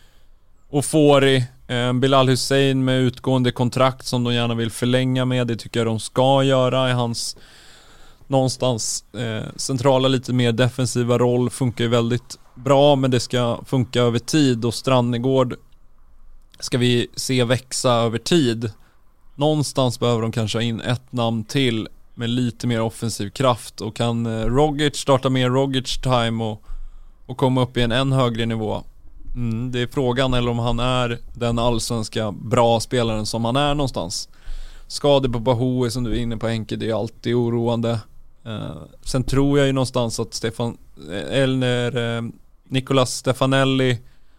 Speaker 3: Ofori, eh, Bilal Hussein med utgående kontrakt som de gärna vill förlänga med. Det tycker jag de ska göra. I hans någonstans eh, centrala, lite mer defensiva roll funkar ju väldigt bra, men det ska funka över tid, och Strannegård ska vi se växa över tid. Någonstans behöver de kanske ha in ett namn till med lite mer offensiv kraft, och kan eh, Rogic starta mer Rogic time och, och komma upp i en än högre nivå. Mm, det är frågan, eller om han är den allsvenska bra spelaren som han är någonstans. Skador på Bahoui som du är inne på, Henke, det är alltid oroande. Eh, sen tror jag ju någonstans att Stefan eller eh, Nicolas Stefanelli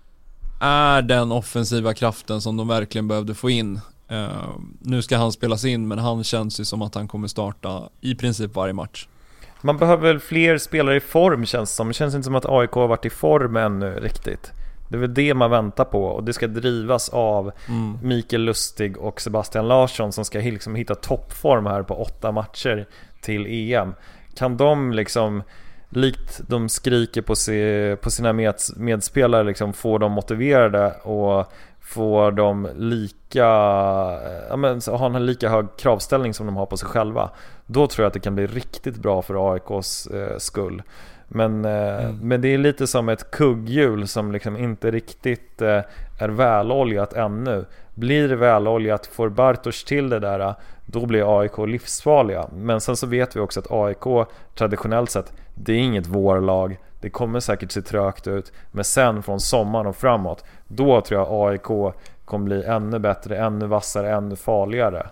Speaker 3: är den offensiva kraften som de verkligen behövde få in. Uh, nu ska han spelas in, men han känns ju som att han kommer starta i princip varje match.
Speaker 2: Man behöver väl fler spelare i form, känns som. Det känns inte som att A I K har varit i form ännu riktigt. Det är väl det man väntar på, och det ska drivas av mm. Mikael Lustig och Sebastian Larsson, som ska liksom hitta toppform här på åtta matcher till E M. Kan de liksom, likt de skriker på, se, på sina med, medspelare, liksom få dem motiverade och få dem lika, ja, men, ha en lika hög kravställning som de har på sig själva, då tror jag att det kan bli riktigt bra för A I K:s eh, skull. Men, eh, mm. men det är lite som ett kugghjul som liksom inte riktigt eh, är väloljat ännu. Blir det väloljat, får Bartosz till det där, då blir A I K livsfarliga. Men sen så vet vi också att A I K traditionellt sett, det är inget vårlag. Det kommer säkert se trögt ut, men sen från sommaren och framåt, då tror jag A I K kommer bli ännu bättre, ännu vassare, ännu farligare.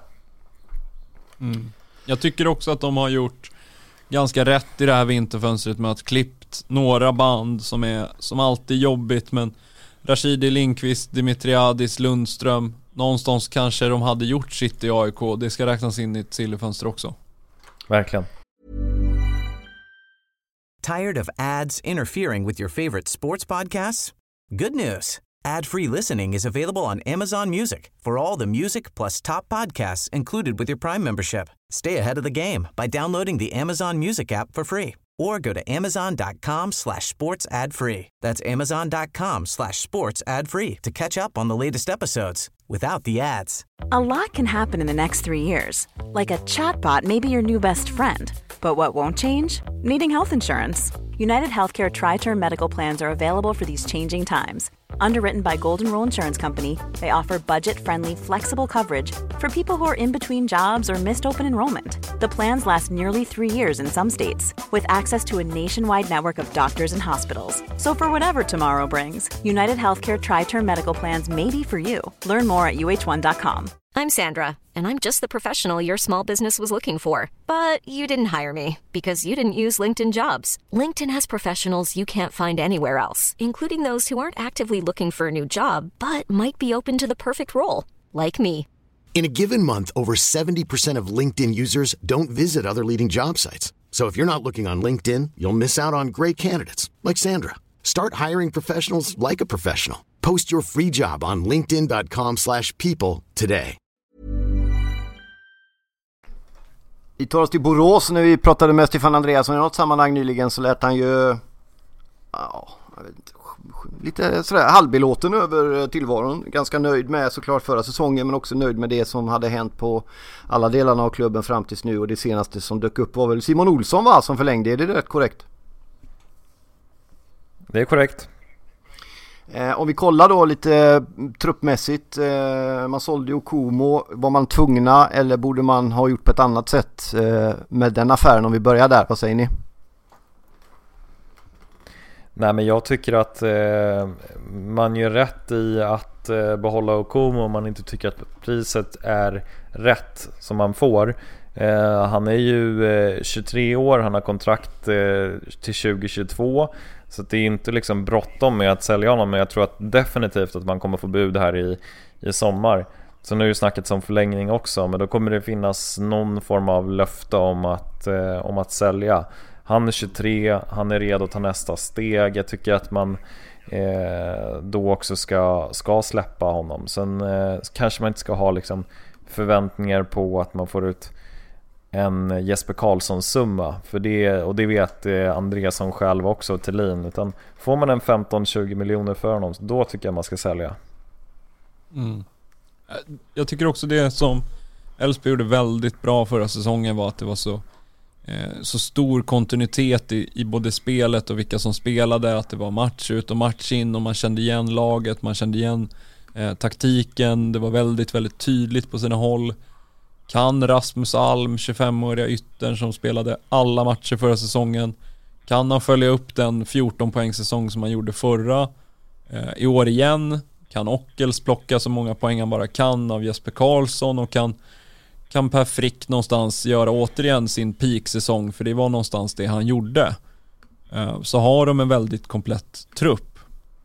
Speaker 3: Mm. Jag tycker också att de har gjort ganska rätt i det här vinterfönstret med att klippt några band som är som alltid jobbigt, men Rashidi Lindqvist, Dimitriadis, Lundström, någonstans kanske de hade gjort sitt i A I K. Det ska räknas in i ett silverfönster också.
Speaker 2: Verkligen.
Speaker 5: Tired of ads interfering with your favorite sports podcasts? Good news. Ad-free listening is available on Amazon Music for all the music plus top podcasts included with your Prime membership. Stay ahead of the game by downloading the Amazon Music app for free or go to amazon.com slash sports ad free. That's amazon.com slash sports ad free to catch up on the latest episodes without the ads.
Speaker 6: A lot can happen in the next three years. Like a chatbot may be your new best friend. But what won't change? Needing health insurance. United Healthcare Tri-Term Medical Plans are available for these changing times. Underwritten by Golden Rule Insurance Company, they offer budget-friendly, flexible coverage for people who are in between jobs or missed open enrollment. The plans last nearly three years in some states, with access to a nationwide network of doctors and hospitals. So for whatever tomorrow brings, United Healthcare Tri-Term Medical Plans may be for you. Learn more at U H one dot com.
Speaker 7: I'm Sandra, and I'm just the professional your small business was looking for. But you didn't hire me because you didn't use LinkedIn Jobs. LinkedIn has professionals you can't find anywhere else, including those who aren't actively looking for a new job, but might be open to the perfect role, like me.
Speaker 8: In a given month, over seventy percent of LinkedIn users don't visit other leading job sites. So if you're not looking on LinkedIn, you'll miss out on great candidates like Sandra. Start hiring professionals like a professional. Post your free job on linkedin dot com slash people today.
Speaker 1: Vi tar oss till Borås. När vi pratade med Stefan Andreasson i något sammanhang nyligen så lät han ju ja, jag vet inte, lite sådär halvbelåten över tillvaron. Ganska nöjd med såklart förra säsongen, men också nöjd med det som hade hänt på alla delarna av klubben fram tills nu. Och det senaste som dök upp var väl Simon Olsson, va, som förlängde. Är det rätt korrekt?
Speaker 2: Det är korrekt.
Speaker 1: Eh, om vi kollar då lite truppmässigt, eh, man sålde ju Komo, var man tvungna eller borde man ha gjort på ett annat sätt eh, med den affären, om vi börjar där, vad säger ni?
Speaker 2: Nej, men jag tycker att eh, man gör rätt i att eh, behålla Okomo om man inte tycker att priset är rätt som man får. Eh, han är ju eh, tjugotre år, han har kontrakt eh, till tjugo tjugotvå. Så det är inte liksom bråttom med att sälja honom, men jag tror att definitivt att man kommer få bud här i, i sommar. Så nu är ju snacket om förlängning också, men då kommer det finnas någon form av löfte om att, eh, om att sälja. Han är tjugotre, han är redo att ta nästa steg. Jag tycker att man eh, då också ska, ska släppa honom. Sen eh, kanske man inte ska ha liksom förväntningar på att man får ut en Jesper Karlsson-summa, för det, och det vet eh, Andreasson själv också till Lin, utan får man en femton till tjugo miljoner för honom, då tycker jag man ska sälja.
Speaker 3: Mm. Jag tycker också det som Elfsborg gjorde väldigt bra förra säsongen var att det var så eh, så stor kontinuitet i, i både spelet och vilka som spelade, att det var match ut och match in och man kände igen laget, man kände igen eh, taktiken, det var väldigt väldigt tydligt på sina håll. Kan Rasmus Alm, tjugofemåriga yttern som spelade alla matcher förra säsongen, kan han följa upp den fjorton poängsäsong som han gjorde förra eh, i år igen? Kan Ockels plocka så många poäng han bara kan av Jesper Karlsson, och kan, kan Per Frick någonstans göra återigen sin peak-säsong, för det var någonstans det han gjorde. Eh, så har de en väldigt komplett trupp.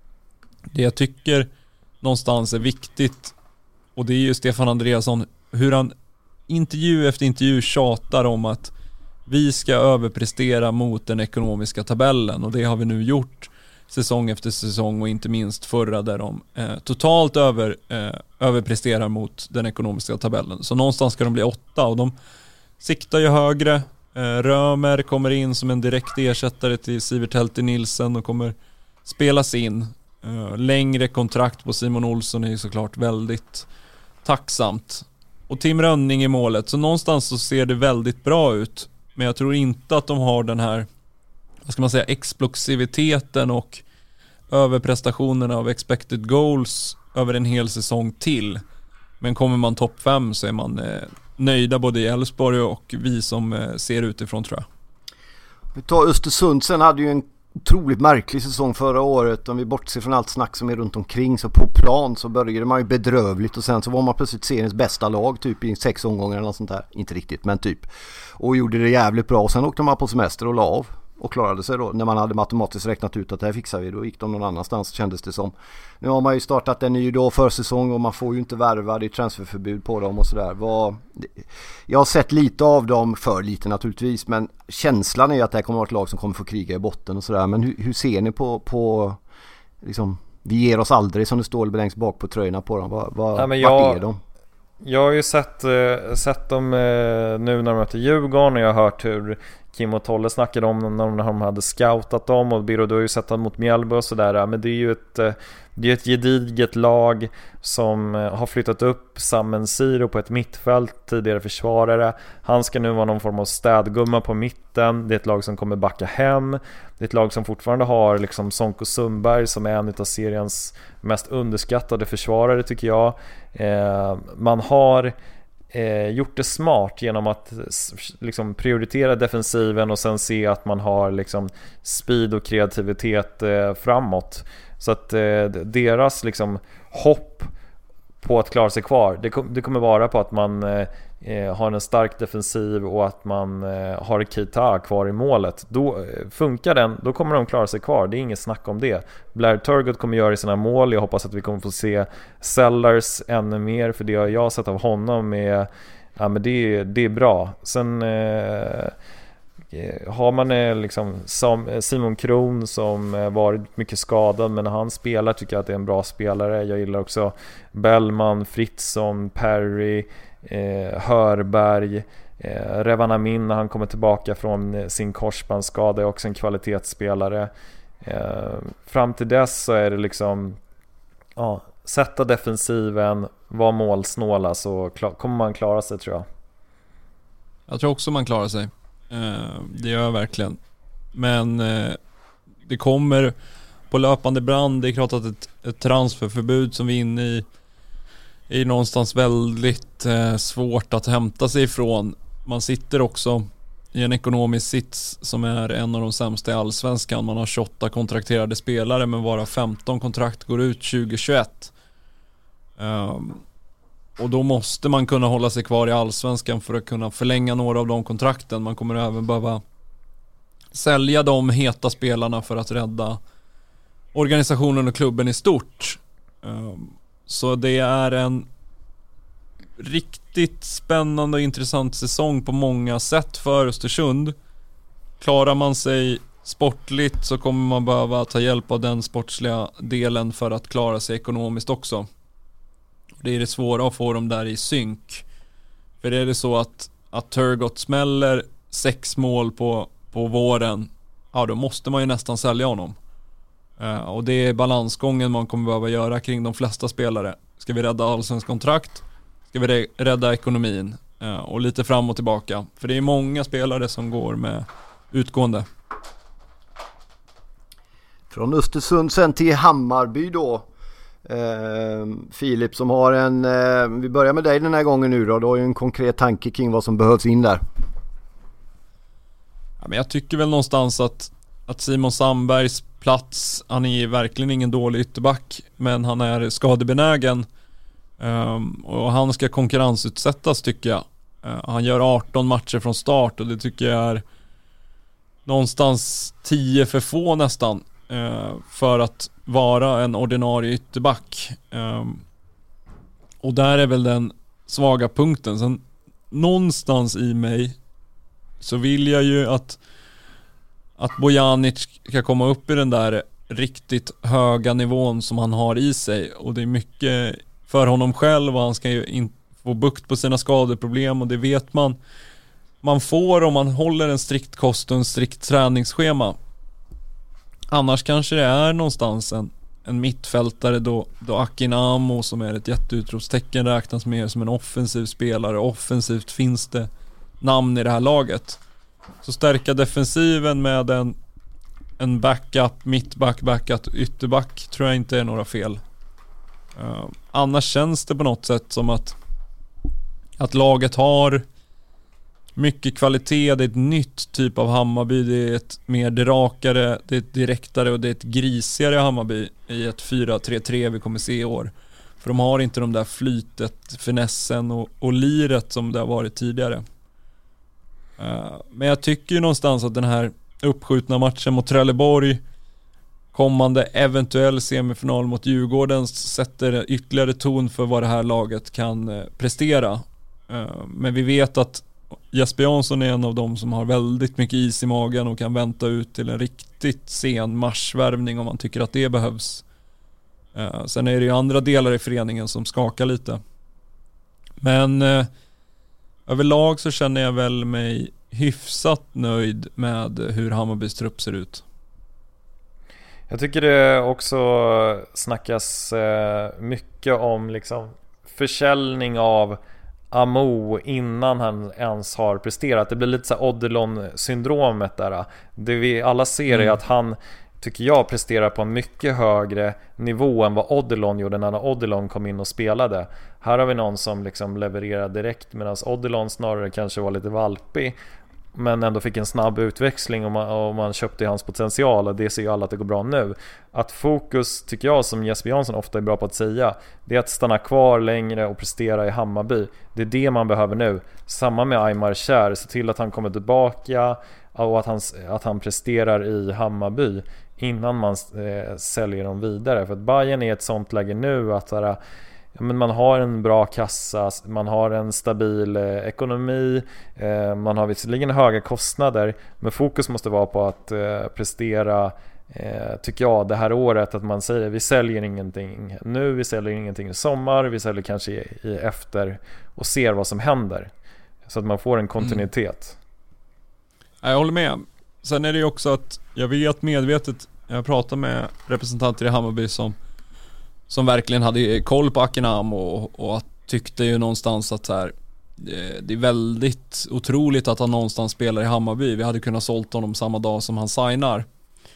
Speaker 3: Det jag tycker någonstans är viktigt, och det är ju Stefan Andreasson, hur han intervju efter intervju tjatar om att vi ska överprestera mot den ekonomiska tabellen, och det har vi nu gjort säsong efter säsong, och inte minst förra där de eh, totalt över, eh, överpresterar mot den ekonomiska tabellen. Så någonstans ska de bli åtta, och de siktar ju högre. eh, Römer kommer in som en direkt ersättare till Sivert Helti Nilsen och kommer spelas in. eh, Längre kontrakt på Simon Olsson är ju såklart väldigt tacksamt. Och Tim Rönning i målet. Så någonstans så ser det väldigt bra ut. Men jag tror inte att de har den här, vad ska man säga, explosiviteten och överprestationerna av expected goals över en hel säsong till. Men kommer man topp fem så är man eh, nöjda, både i Elfsborg och vi som eh, ser utifrån, tror jag.
Speaker 1: Vi tar Östersund, sen hade ju en otroligt märklig säsong förra året. Om vi bortser från allt snack som är runt omkring, så på plan så började man ju bedrövligt, och sen så var man plötsligt seriens bästa lag typ i sex omgångar eller något sånt där. Inte riktigt, men typ. Och gjorde det jävligt bra, och sen åkte man på semester och la av och klarade sig då. När man hade matematiskt räknat ut att det här fixar vi, då gick de någon annanstans, kändes det som. Nu har man ju startat en ny då försäsong, och man får ju inte värva, det är transferförbud på dem och sådär. Vad... Jag har sett lite av dem, för lite naturligtvis, men känslan är att det här kommer att vara ett lag som kommer få kriga i botten och sådär. Men hur, hur ser ni på, på liksom, vi ger oss aldrig, som det står längst bak på tröjorna på dem? Vad, vad,
Speaker 2: Nej, men jag...
Speaker 1: vart är de?
Speaker 2: Jag har ju sett, eh, sett dem eh, nu när de möter Djurgården, och jag har hört hur Kim och Tolle snackade om när de hade scoutat dem, och Birro, du har ju sett dem mot Mjällby och sådär, men det är ju ett, det är ett gediget lag som har flyttat upp Sam Siro på ett mittfält, tidigare försvarare. Han ska nu vara någon form av städgumma på mitten. Det är ett lag som kommer backa hem. Det är ett lag som fortfarande har liksom Sonko Sundberg som är en av seriens mest underskattade försvarare, tycker jag. Eh, man har Eh, gjort det smart genom att liksom prioritera defensiven och sen se att man har liksom speed och kreativitet eh, framåt. Så att eh, deras liksom hopp på att klara sig kvar, det, kom, det kommer vara på att man eh, har en stark defensiv och att man eh, har Keita kvar i målet. Då eh, funkar den, då kommer de klara sig kvar. Det är inget snack om det. Blair Turgott kommer göra sina mål. Jag hoppas att vi kommer få se Sellers ännu mer, för det jag har sett av honom är, ja, men det, det är bra. Sen eh, har man eh, liksom som Simon Kron som eh, varit mycket skadad, men när han spelar tycker jag att det är en bra spelare. Jag gillar också Bellman, Fritzson, Perry, eh, Hörberg, eh, Revanamin när han kommer tillbaka från sin korsbandsskada är också en kvalitetsspelare. Eh, fram till dess så är det liksom ja, sätta defensiven, vara målsnåla, så klar, kommer man klara sig, tror jag.
Speaker 3: Jag tror också man klarar sig. Det gör jag verkligen. Men det kommer på löpande brand. Det är klart att ett, ett transferförbud som vi är inne i är någonstans väldigt svårt att hämta sig ifrån. Man sitter också i en ekonomisk sits som är en av de sämsta i allsvenskan. Man har tjugoåtta kontrakterade spelare, men bara femton kontrakt går ut tjugo tjugoett. Um, Och då måste man kunna hålla sig kvar i allsvenskan för att kunna förlänga några av de kontrakten. Man kommer även behöva sälja de heta spelarna för att rädda organisationen och klubben i stort. Så det är en riktigt spännande och intressant säsong på många sätt för Östersund. Klarar man sig sportligt så kommer man behöva ta hjälp av den sportsliga delen för att klara sig ekonomiskt också. Det är det svåra att få dem där i synk. För är det så att, att Turgott smäller sex mål på, på våren, ja, då måste man ju nästan sälja honom. Uh, och det är balansgången man kommer behöva göra kring de flesta spelare. Ska vi rädda allsvensk kontrakt? Ska vi re- rädda ekonomin? Uh, och lite fram och tillbaka. För det är många spelare som går med utgående.
Speaker 1: Från Östersund sen till Hammarby då. Uh, Filip som har en uh, vi börjar med dig den här gången nu då. Du har ju en konkret tanke kring vad som behövs in där.
Speaker 3: Ja, men jag tycker väl någonstans att, att Simon Sandbergs plats, han är verkligen ingen dålig ytterback, men han är skadebenägen, um, och han ska konkurrensutsättas, tycker jag. Uh, han gör arton matcher från start, och det tycker jag är någonstans tio för få nästan uh, för att vara en ordinarie ytterback. Um, och där är väl den svaga punkten. Sen någonstans i mig så vill jag ju att att Bojanic ska komma upp i den där riktigt höga nivån som han har i sig, och det är mycket för honom själv, och han ska ju in, få bukt på sina skadeproblem, och det vet man man får om man håller en strikt kost och en strikt träningsschema. Annars kanske det är någonstans en, en mittfältare då, då Akinamo, som är ett jätteutropstecken, räknas med som en offensiv spelare. Offensivt finns det namn i det här laget. Så stärka defensiven med en, en backup, mittback, backup, ytterback tror jag inte är några fel. Uh, annars känns det på något sätt som att att laget har mycket kvalitet. Det är ett nytt typ av Hammarby. Det är ett mer rakare, det är ett direktare och det är ett grisigare Hammarby i ett fyra tre tre vi kommer se i år. För de har inte de där flytet, finessen och, och liret som det har varit tidigare. Uh, men jag tycker ju någonstans att den här uppskjutna matchen mot Trelleborg, kommande eventuell semifinal mot Djurgården, sätter ytterligare ton för vad det här laget kan uh, prestera. Uh, men vi vet att Jesper Jansson är en av dem som har väldigt mycket is i magen och kan vänta ut till en riktigt sen marsvärvning om man tycker att det behövs. Uh, sen är det ju andra delar i föreningen som skakar lite. Men uh, överlag så känner jag väl mig hyfsat nöjd med hur Hammarbys trupp ser ut.
Speaker 2: Jag tycker det också snackas mycket om liksom försäljning av Amo innan han ens har presterat. Det blir lite så här Odilon-syndromet där. Det vi alla ser är att han, tycker jag, presterar på en mycket högre nivå än vad Odilon gjorde när Odilon kom in och spelade. Här har vi någon som liksom levererar direkt, medan Odilon snarare kanske var lite valpig men ändå fick en snabb utväxling och man, och man köpte hans potential, och det ser ju alla att det går bra nu. Att fokus, tycker jag, som Jesper Jansson ofta är bra på att säga, det är att stanna kvar längre och prestera i Hammarby. Det är det man behöver nu. Samma med Aymar Kjär, se till att han kommer tillbaka och att han, att han presterar i Hammarby innan man eh, säljer dem vidare. För att Bayern är ett sånt läge nu att såhär, ja, men man har en bra kassa, man har en stabil eh, ekonomi, eh, man har visserligen höga kostnader, men fokus måste vara på att eh, prestera, eh, tycker jag, det här året. Att man säger, vi säljer ingenting nu, vi säljer ingenting i sommar, vi säljer kanske i, i efter och ser vad som händer, så att man får en kontinuitet.
Speaker 3: Mm. Jag håller med. Sen är det ju också att jag vet medvetet, jag pratar med representanter i Hammarby som som verkligen hade koll på Akinam och, och att tyckte ju någonstans att så här, det är väldigt otroligt att han någonstans spelar i Hammarby. Vi hade kunnat sålt honom samma dag som han signar.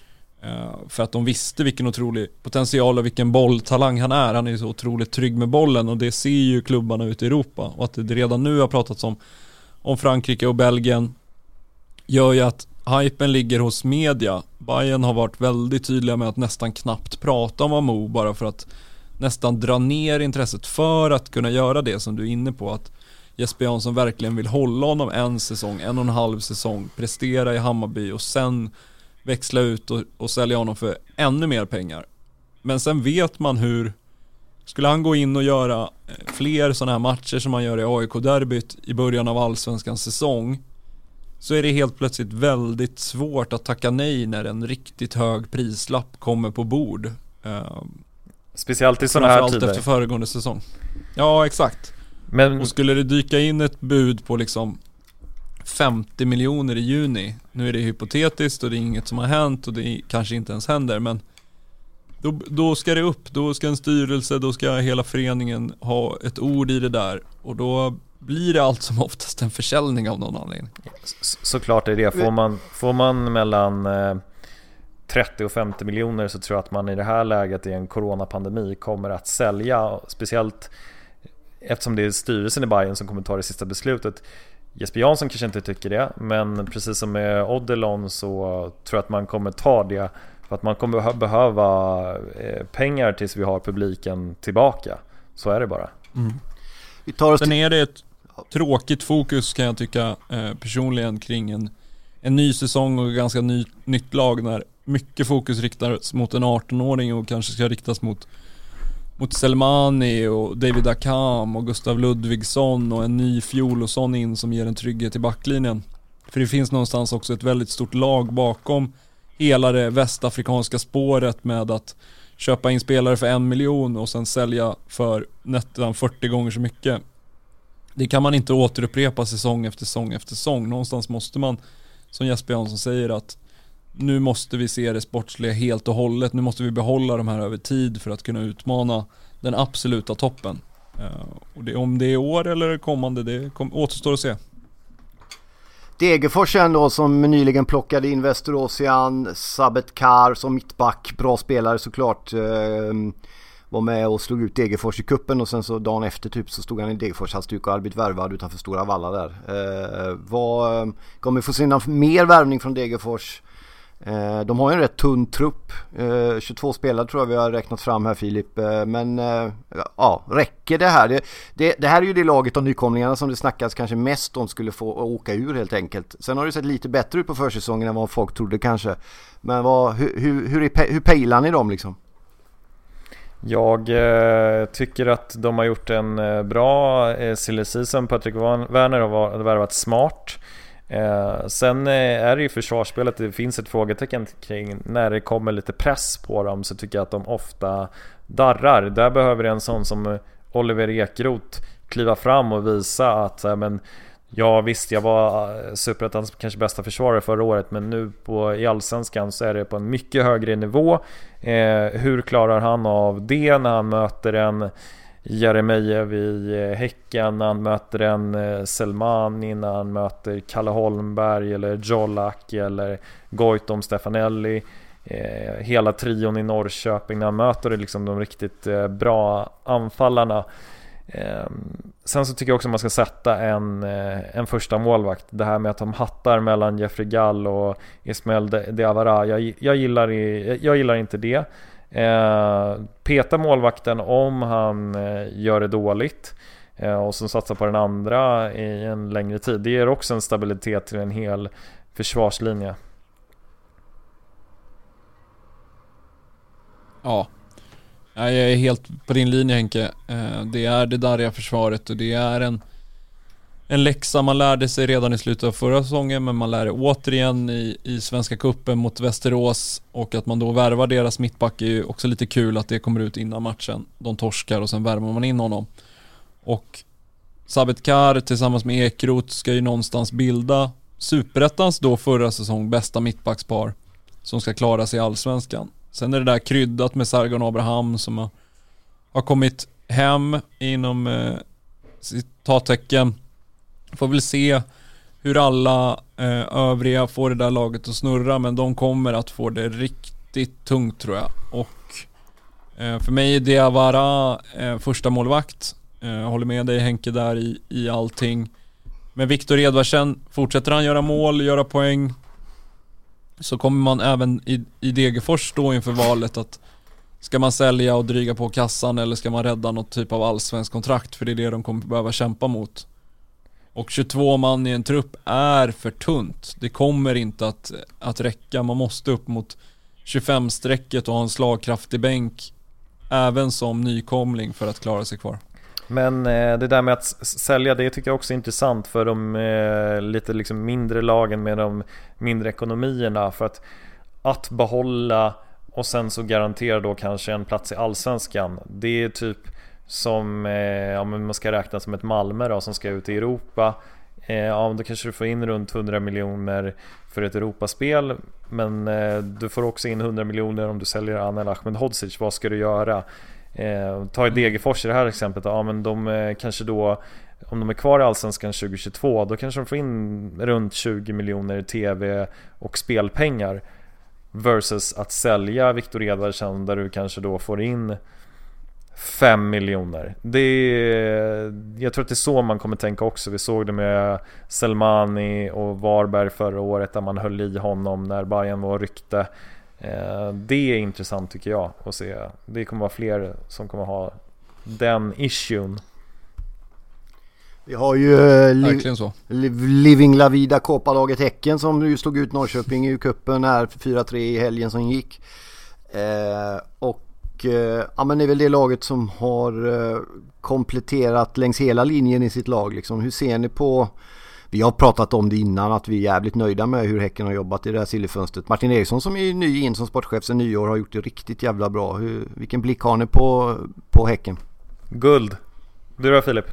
Speaker 3: För att de visste vilken otrolig potential och vilken bolltalang han är. Han är ju så otroligt trygg med bollen, och det ser ju klubbarna ute i Europa. Och att det redan nu har pratats om, om Frankrike och Belgien gör ju att hypen ligger hos media. Bayern har varit väldigt tydliga med att nästan knappt prata om Amo, bara för att nästan dra ner intresset för att kunna göra det som du är inne på, att Jesper Jansson verkligen vill hålla honom en säsong, en och en halv säsong, prestera i Hammarby och sen växla ut och, och sälja honom för ännu mer pengar. Men sen vet man hur, skulle han gå in och göra fler sådana här matcher som man gör i A I K-derbyt i början av allsvenskans säsong, så är det helt plötsligt väldigt svårt att tacka nej när en riktigt hög prislapp kommer på bord.
Speaker 2: Speciellt i sådana här tider.
Speaker 3: Efter föregående säsong. Ja, exakt.
Speaker 2: Men...
Speaker 3: Och skulle det dyka in ett bud på liksom femtio miljoner i juni, nu är det hypotetiskt och det är inget som har hänt och det kanske inte ens händer, men då, då ska det upp, då ska en styrelse, då ska hela föreningen ha ett ord i det där, och då blir det allt som oftast en försäljning av någon anledning.
Speaker 2: Så, såklart är det. Får man, får man mellan eh, trettio och femtio miljoner, så tror jag att man i det här läget i en coronapandemi kommer att sälja, speciellt eftersom det är styrelsen i Bayern som kommer ta det sista beslutet. Jesper Jansson kanske inte tycker det, men precis som med Odilon så tror jag att man kommer ta det, för att man kommer behöva eh, pengar tills vi har publiken tillbaka. Så är det bara.
Speaker 3: Mm. Vi tar oss Sen är det ett tråkigt fokus, kan jag tycka eh, personligen, kring en, en ny säsong och ganska ny, nytt lag, när mycket fokus riktas mot en arton-åring och kanske ska riktas mot mot Selmani och David Akam och Gustav Ludvigsson och en ny Fjolosson in som ger en trygghet i backlinjen. För det finns någonstans också ett väldigt stort lag bakom hela det västafrikanska spåret med att köpa in spelare för en miljon och sen sälja för nästan fyrtio gånger så mycket. Det kan man inte återupprepa säsong efter säsong efter säsong. Någonstans måste man, som Jesper Jansson säger, att nu måste vi se det sportsliga helt och hållet. Nu måste vi behålla de här över tid för att kunna utmana den absoluta toppen. Och det, om det är år eller kommande, det kom, återstår att se.
Speaker 1: Degerfors ändå, som nyligen plockade in Västeråsian, Sabet Kar som mittback, bra spelare såklart, eh, var med och slog ut Degerfors i kuppen, och sen så dagen efter typ så stod han i Degerfors halsduk och Albert värvad utanför Stora Valla där. Eh, vad, kommer vi få se någon mer värvning från Degerfors? Eh, de har ju en rätt tunn trupp, eh, tjugotvå spelare tror jag vi har räknat fram här, Filip, eh, men eh, ja, räcker det här? Det, det, det här är ju det laget av nykomlingarna som det snackas kanske mest om skulle få åka ur helt enkelt. Sen har det sett lite bättre ut på försäsongen än vad folk trodde kanske, men vad, hur, hur, hur, är, hur pejlar ni dem liksom?
Speaker 2: Jag eh, tycker att de har gjort en eh, bra eh, silly season. Patrik Werner har värvat smart. Eh, sen eh, är det ju försvarsspelet, det finns ett frågetecken kring när det kommer lite press på dem, så tycker jag att de ofta darrar. Där behöver en sån som Oliver Ekroth kliva fram och visa att eh, men, Ja visst, jag var Superettans kanske bästa försvarare förra året, men nu på, i Allsvenskan så är det på en mycket högre nivå. Eh, hur klarar han av det när han möter en Jeremejeff i Häcken, när han möter en Selmani, när han möter Kalle Holmberg eller Jolak eller Goitom Stefanelli, eh, hela trion i Norrköping, när han möter liksom de riktigt eh, bra anfallarna. Eh, sen så tycker jag också man ska sätta en, eh, en första målvakt. Det här med att de hattar mellan Jeffrey Gall och Ismael Diawara, jag, jag, gillar, jag gillar inte det. Eh, peta målvakten om han eh, gör det dåligt, eh, och så satsa på den andra i en längre tid. Det ger också en stabilitet till en hel försvarslinje.
Speaker 3: Ja, jag är helt på din linje, Henke. eh, Det är det där försvaret, och det är en En läxa man lärde sig redan i slutet av förra säsongen, men man lär det återigen i, i Svenska cupen mot Västerås, och att man då värvar deras mittback är ju också lite kul, att det kommer ut innan matchen. De torskar och sen värvar man in honom. Och Sabetkar tillsammans med Ekrot ska ju någonstans bilda Superettans då förra säsong bästa mittbackspar som ska klara sig i Allsvenskan. Sen är det där kryddat med Sargon Abraham som har, har kommit hem inom eh, citattecken. Får väl se hur alla eh, övriga får det där laget att snurra, men de kommer att få det riktigt tungt tror jag. Och eh, för mig är Diawara eh, första målvakt. Eh, jag håller med dig Henke där i, i allting. Men Viktor Edvardsen, fortsätter han göra mål, göra poäng, så kommer man även i, i Degerfors stå inför valet att ska man sälja och dryga på kassan, eller ska man rädda något typ av allsvensk kontrakt, för det är det de kommer behöva kämpa mot. Och tjugotvå man i en trupp är för tunt. Det kommer inte att, att räcka. Man måste upp mot tjugofem-strecket och ha en slagkraftig bänk även som nykomling för att klara sig kvar.
Speaker 2: Men eh, det där med att sälja, det tycker jag också är intressant för de eh, lite liksom mindre lagen med de mindre ekonomierna. För att, att behålla och sen så garantera då kanske en plats i Allsvenskan, det är typ som eh, ja, men man ska räkna som ett Malmö då, som ska ut i Europa. eh, ja, då kanske du får in runt hundra miljoner för ett Europaspel, men eh, du får också in hundra miljoner om du säljer Anel Ahmedhodzic. Vad ska du göra? Eh, ta i Degerfors i det här exemplet då. Ja, men de eh, kanske då, om de är kvar i Allsvenskan tjugohundratjugotvå, då kanske de får in runt tjugo miljoner tv och spelpengar, versus att sälja Viktor Edvardsen där du kanske då får in fem miljoner. Det är, jag tror att det är så man kommer tänka också. Vi såg det med Selmani och Varberg förra året, där man höll i honom när Bayern var rykte. Det är intressant tycker jag att se. Det kommer vara fler som kommer ha den issuen.
Speaker 1: Vi har ju uh, li-
Speaker 3: så.
Speaker 1: Living La Vida Copa-laget Häcken som ju slog ut Norrköping i cupen här för fyra tre i helgen som gick. Eh, och ja, men det är väl det laget som har uh, kompletterat längs hela linjen i sitt lag liksom. Hur ser ni på, vi har pratat om det innan, att vi är jävligt nöjda med hur Häcken har jobbat i det här sillefönstret. Martin Eriksson som är ny in som sportchef sen nyår har gjort det riktigt jävla bra. Hur, vilken blick har ni på, på Häcken?
Speaker 2: Guld. Du då Filip?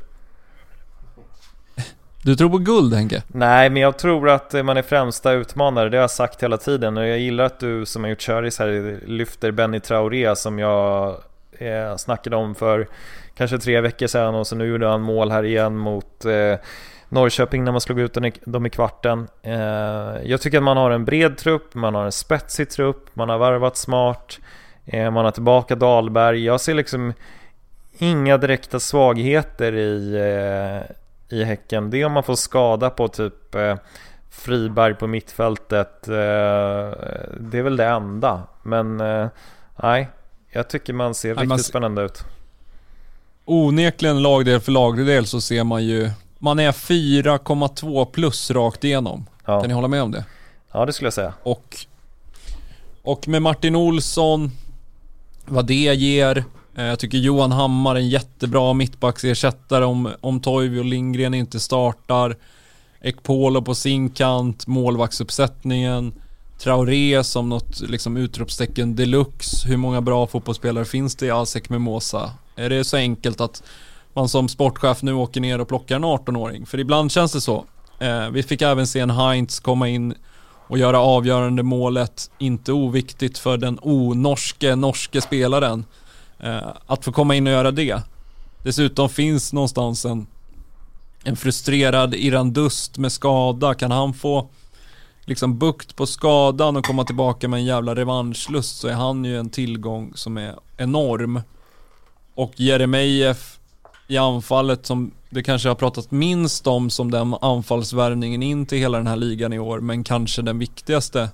Speaker 3: Du tror på guld, Henke?
Speaker 2: Nej, men jag tror att man är främsta utmanare. Det har jag sagt hela tiden. Och jag gillar att du som har gjort köris här lyfter Benny Traoré, som jag eh, snackade om för kanske tre veckor sedan. Och så nu gjorde han mål här igen mot eh, Norrköping när man slog ut dem i kvarten. Eh, jag tycker att man har en bred trupp, man har en spetsig trupp, man har värvat smart, eh, man har tillbaka Dahlberg. Jag ser liksom inga direkta svagheter i... Eh, i Häcken. Det är om man får skada på typ eh, Friberg på mittfältet, eh, det är väl det enda. Men eh, nej, jag tycker man ser nej, riktigt man... spännande ut.
Speaker 3: Onekligen lagdel för lagdel så ser man ju, man är fyra komma två plus rakt igenom. Ja. Kan ni hålla med om det?
Speaker 2: Ja, det skulle jag säga.
Speaker 3: Och, och med Martin Olsson, vad det ger. Jag tycker Johan Hammar är en jättebra mittbacksersättare om, om Toivio och Lindgren inte startar. Ekpolo på sin kant, målvaktsuppsättningen, Traoré som något liksom utropstecken deluxe. Hur många bra fotbollsspelare finns det i Asek Mimosa? Är det så enkelt att man som sportchef nu åker ner och plockar en arton-åring. För ibland känns det så. Eh, vi fick även se en Heinz komma in och göra avgörande målet, inte oviktigt för den onorske norske spelaren. Eh, att få komma in och göra det. Dessutom finns någonstans en, en frustrerad Irandust med skada. Kan han få liksom bukt på skadan och komma tillbaka med en jävla revanschlust, så är han ju en tillgång som är enorm. Och Jeremejeff i anfallet, som det kanske har pratat minst om som den anfallsvärvningen in till hela den här ligan i år, men kanske den viktigaste.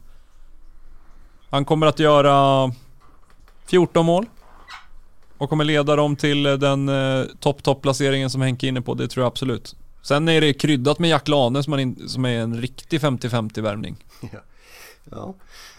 Speaker 3: Han kommer att göra fjorton mål och kommer leda dem till den eh, topp-topp-placeringen som Henke är inne på. Det tror jag absolut. Sen är det kryddat med Jack Lane som, in, som är en riktig femtio femtio värvning.
Speaker 1: Ja. Ja.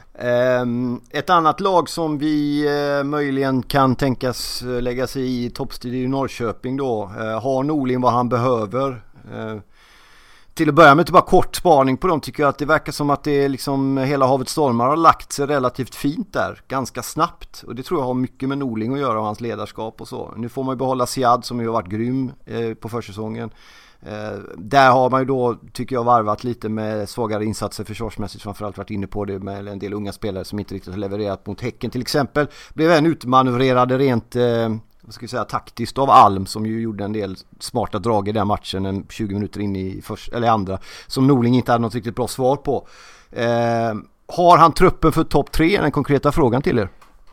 Speaker 1: Um, ett annat lag som vi uh, möjligen kan tänkas uh, lägga sig i toppstrid i Norrköping då. Uh, har Norling vad han behöver? Uh, till att börja med bara kort spaning på dem, tycker jag att det verkar som att det är liksom hela havet stormar har lagt sig relativt fint där, ganska snabbt, och det tror jag har mycket med Norling att göra och hans ledarskap och så. Nu får man ju behålla Siad som ju har varit grym uh, på försäsongen. Uh, där har man ju då, tycker jag, varvat lite med svagare insatser försvarsmässigt, framförallt varit inne på det med en del unga spelare som inte riktigt har levererat mot Häcken till exempel. Blev en utmanövrerade rent uh, vad ska jag säga, taktiskt av Alm, som ju gjorde en del smarta drag i den matchen en tjugo minuter in i först, eller andra, som Norling inte hade något riktigt bra svar på. Uh, har han truppen för topp tre? Den konkreta frågan till er.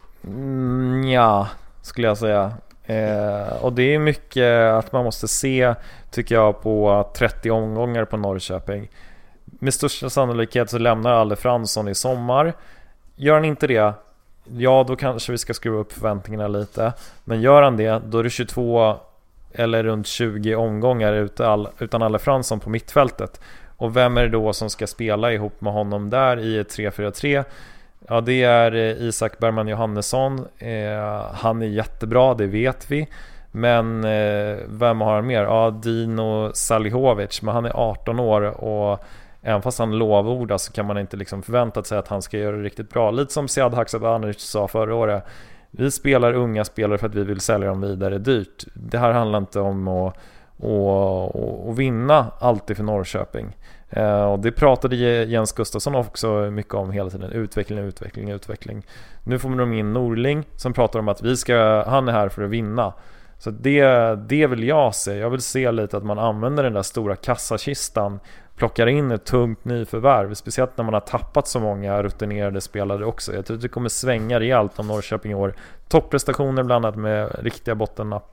Speaker 2: Mm, ja, skulle jag säga. Eh, och det är mycket att man måste se, tycker jag, på trettio omgångar på Norrköping. Med största sannolikhet så lämnar Alle Fransson i sommar. Gör han inte det, ja då kanske vi ska skruva upp förväntningarna lite. Men gör han det, då är det tjugotvå eller runt tjugo omgångar utan Alle Fransson på mittfältet. Och vem är det då som ska spela ihop med honom där i ett tre fyra tre? Ja, det är Isak Bergman Johannesson. eh, Han är jättebra, det vet vi. Men eh, vem har han mer? Ja, Dino Salihovic. Men han är arton år, och även fast han lovordar så kan man inte liksom förvänta sig att han ska göra det riktigt bra. Lite som Sead Haksabanovic sa förra året. Vi spelar unga spelare för att vi vill sälja dem vidare dyrt. Det här handlar inte om att, att, att, att vinna alltid för Norrköping. Uh, och det pratade Jens Gustafsson också mycket om hela tiden. Utveckling, utveckling, utveckling. Nu får de in Norling som pratar om att vi ska, han är här för att vinna. Så det, det vill jag se. Jag vill se lite att man använder den där stora kassakistan, plockar in ett tungt nyförvärv, speciellt när man har tappat så många rutinerade spelare också. Jag tror att det kommer svänga rejält om Norrköping i år. Topprestationer blandat med riktiga bottennapp.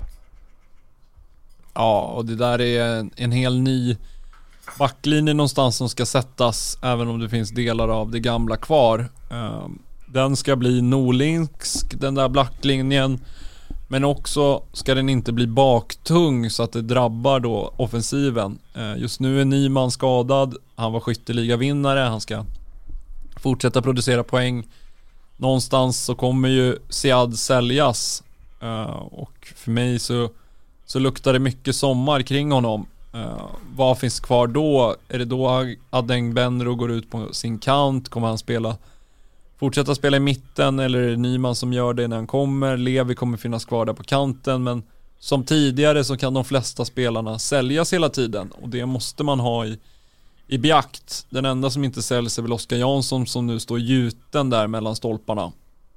Speaker 3: Ja, och det där är en, en hel ny backlinje någonstans som ska sättas, även om det finns delar av det gamla kvar. Den ska bli Norlingsk, den där backlinjen, men också ska den inte bli baktung så att det drabbar då offensiven. Just nu är Nyman skadad, han var skytteligavinnare, han ska fortsätta producera poäng. Någonstans så kommer ju Siad säljas, och för mig så, så luktar det mycket sommar kring honom. Uh, vad finns kvar då? Är det då Adeng Benro går ut på sin kant? Kommer han spela fortsätta spela i mitten, eller är det Nyman som gör det när han kommer? Levi kommer finnas kvar där på kanten, men som tidigare så kan de flesta spelarna säljas hela tiden, och det måste man ha i, i beakt. Den enda som inte säljs är väl Oskar Jansson, som nu står gjuten där mellan stolparna.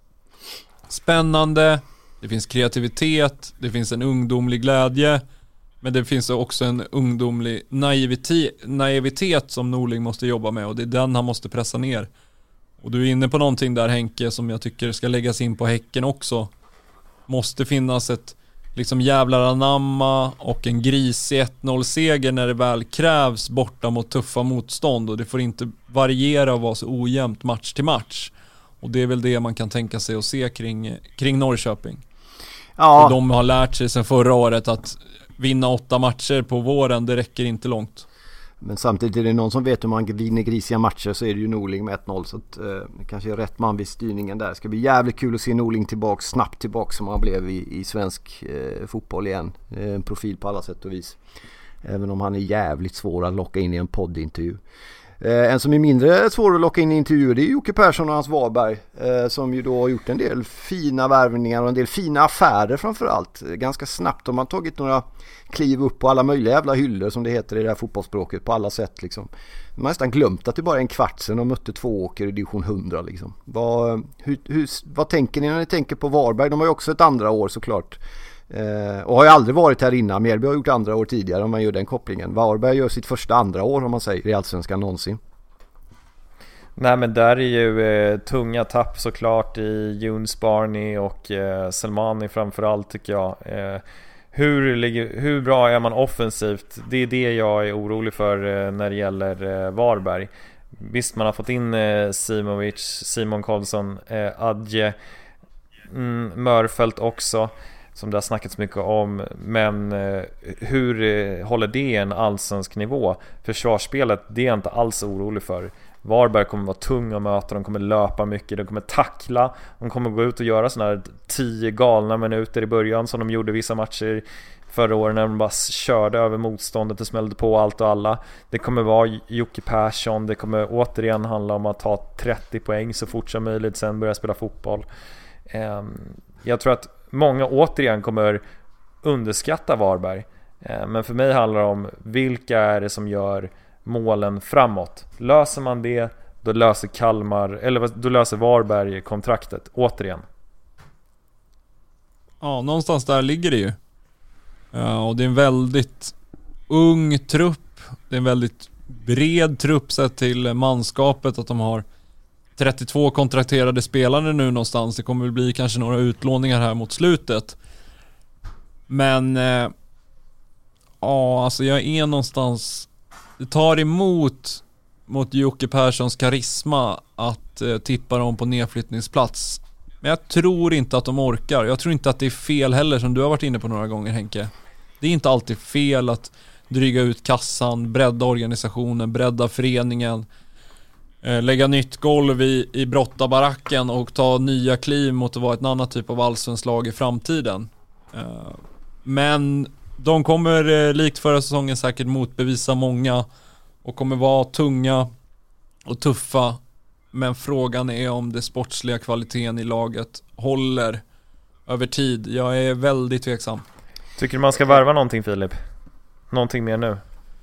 Speaker 3: Spännande, det finns kreativitet, det finns en ungdomlig glädje, men det finns också en ungdomlig naivitet, naivitet som Norling måste jobba med, och det är den han måste pressa ner. Och du är inne på någonting där, Henke, som jag tycker ska läggas in på Häcken också. Måste finnas ett liksom jävlar anamma och en grisig ett noll-seger när det väl krävs borta mot tuffa motstånd, och det får inte variera och vara så ojämnt match till match. Och det är väl det man kan tänka sig att se kring, kring Norrköping. Ja. Och de har lärt sig sedan förra året att vinna åtta matcher på våren, det räcker inte långt.
Speaker 1: Men samtidigt är det någon som vet hur man vinner grisiga matcher, så är det ju Norling med ett noll, så att, eh, det kanske är rätt man vid styrningen där. Det ska bli jävligt kul att se Norling tillbaka, snabbt tillbaka som han blev i, i svensk eh, fotboll igen. Eh, en profil på alla sätt och vis. Även om han är jävligt svår att locka in i en poddintervju. Eh, en som är mindre svår att locka in i intervjuer, det är Jocke Persson och hans Varberg, eh, som ju då har gjort en del fina värvningar och en del fina affärer framförallt. Ganska snabbt har man tagit några kliv upp på alla möjliga jävla hyllor, som det heter i det här fotbollsspråket, på alla sätt liksom. Man har nästan glömt att det bara är en kvart sedan de mötte två åker i division hundra liksom. Vad, hur, hur, vad tänker ni när ni tänker på Varberg? De har ju också ett andra år såklart. Eh, och har ju aldrig varit här innan. Mjällby har gjort andra år tidigare om man gör den kopplingen. Varberg gör sitt första andra år om man säger i Allsvenskan någonsin.
Speaker 2: Nej, men där är ju eh, tunga tapp såklart i Jones Barney och eh, Selmani framförallt tycker jag. Eh, hur, ligger, hur bra är man offensivt? Det är det jag är orolig för eh, när det gäller eh, Varberg. Visst, man har fått in eh, Simovic, Simon Karlsson, eh, Adje, mm, Mörfält också, som det har snackats mycket om. Men eh, hur eh, håller det en allsvensk nivå? Försvarsspelet, det är jag inte alls orolig för. Varberg kommer vara tung att möta, de kommer löpa mycket, de kommer tackla, de kommer gå ut och göra såna här tio galna minuter i början som de gjorde vissa matcher förra året när de bara körde över motståndet och smällde på allt och alla. Det kommer vara Jocke Persson, det kommer återigen handla om att ta trettio poäng så fort som möjligt, sen börja spela fotboll. eh, Jag tror att många återigen kommer underskatta Varberg, eh, men för mig handlar det om vilka är det som gör målen framåt. Löser man det, då löser Kalmar, eller då löser Varberg kontraktet återigen.
Speaker 3: Ja, någonstans där ligger det ju. Ja, och det är en väldigt ung trupp. Det är en väldigt bred trupp sett till manskapet, att de har trettiotvå kontrakterade spelare nu någonstans. Det kommer väl bli kanske några utlåningar här mot slutet. Men eh, ja, alltså jag är någonstans, det tar emot mot Jocke Perssons karisma att eh, tippa dem på nedflyttningsplats. Men jag tror inte att de orkar. Jag tror inte att det är fel heller, som du har varit inne på några gånger, Henke. Det är inte alltid fel att dryga ut kassan, bredda organisationen, bredda föreningen, eh, lägga nytt golv i, i brottabaracken och ta nya kliv mot att vara ett annat typ av allsvensk lag i framtiden. Eh, men de kommer eh, likt förra säsongen säkert motbevisa många och kommer vara tunga och tuffa. Men frågan är om det sportsliga kvaliteten i laget håller över tid. Jag är väldigt tveksam.
Speaker 2: Tycker du man ska värva någonting, Filip? Någonting mer nu?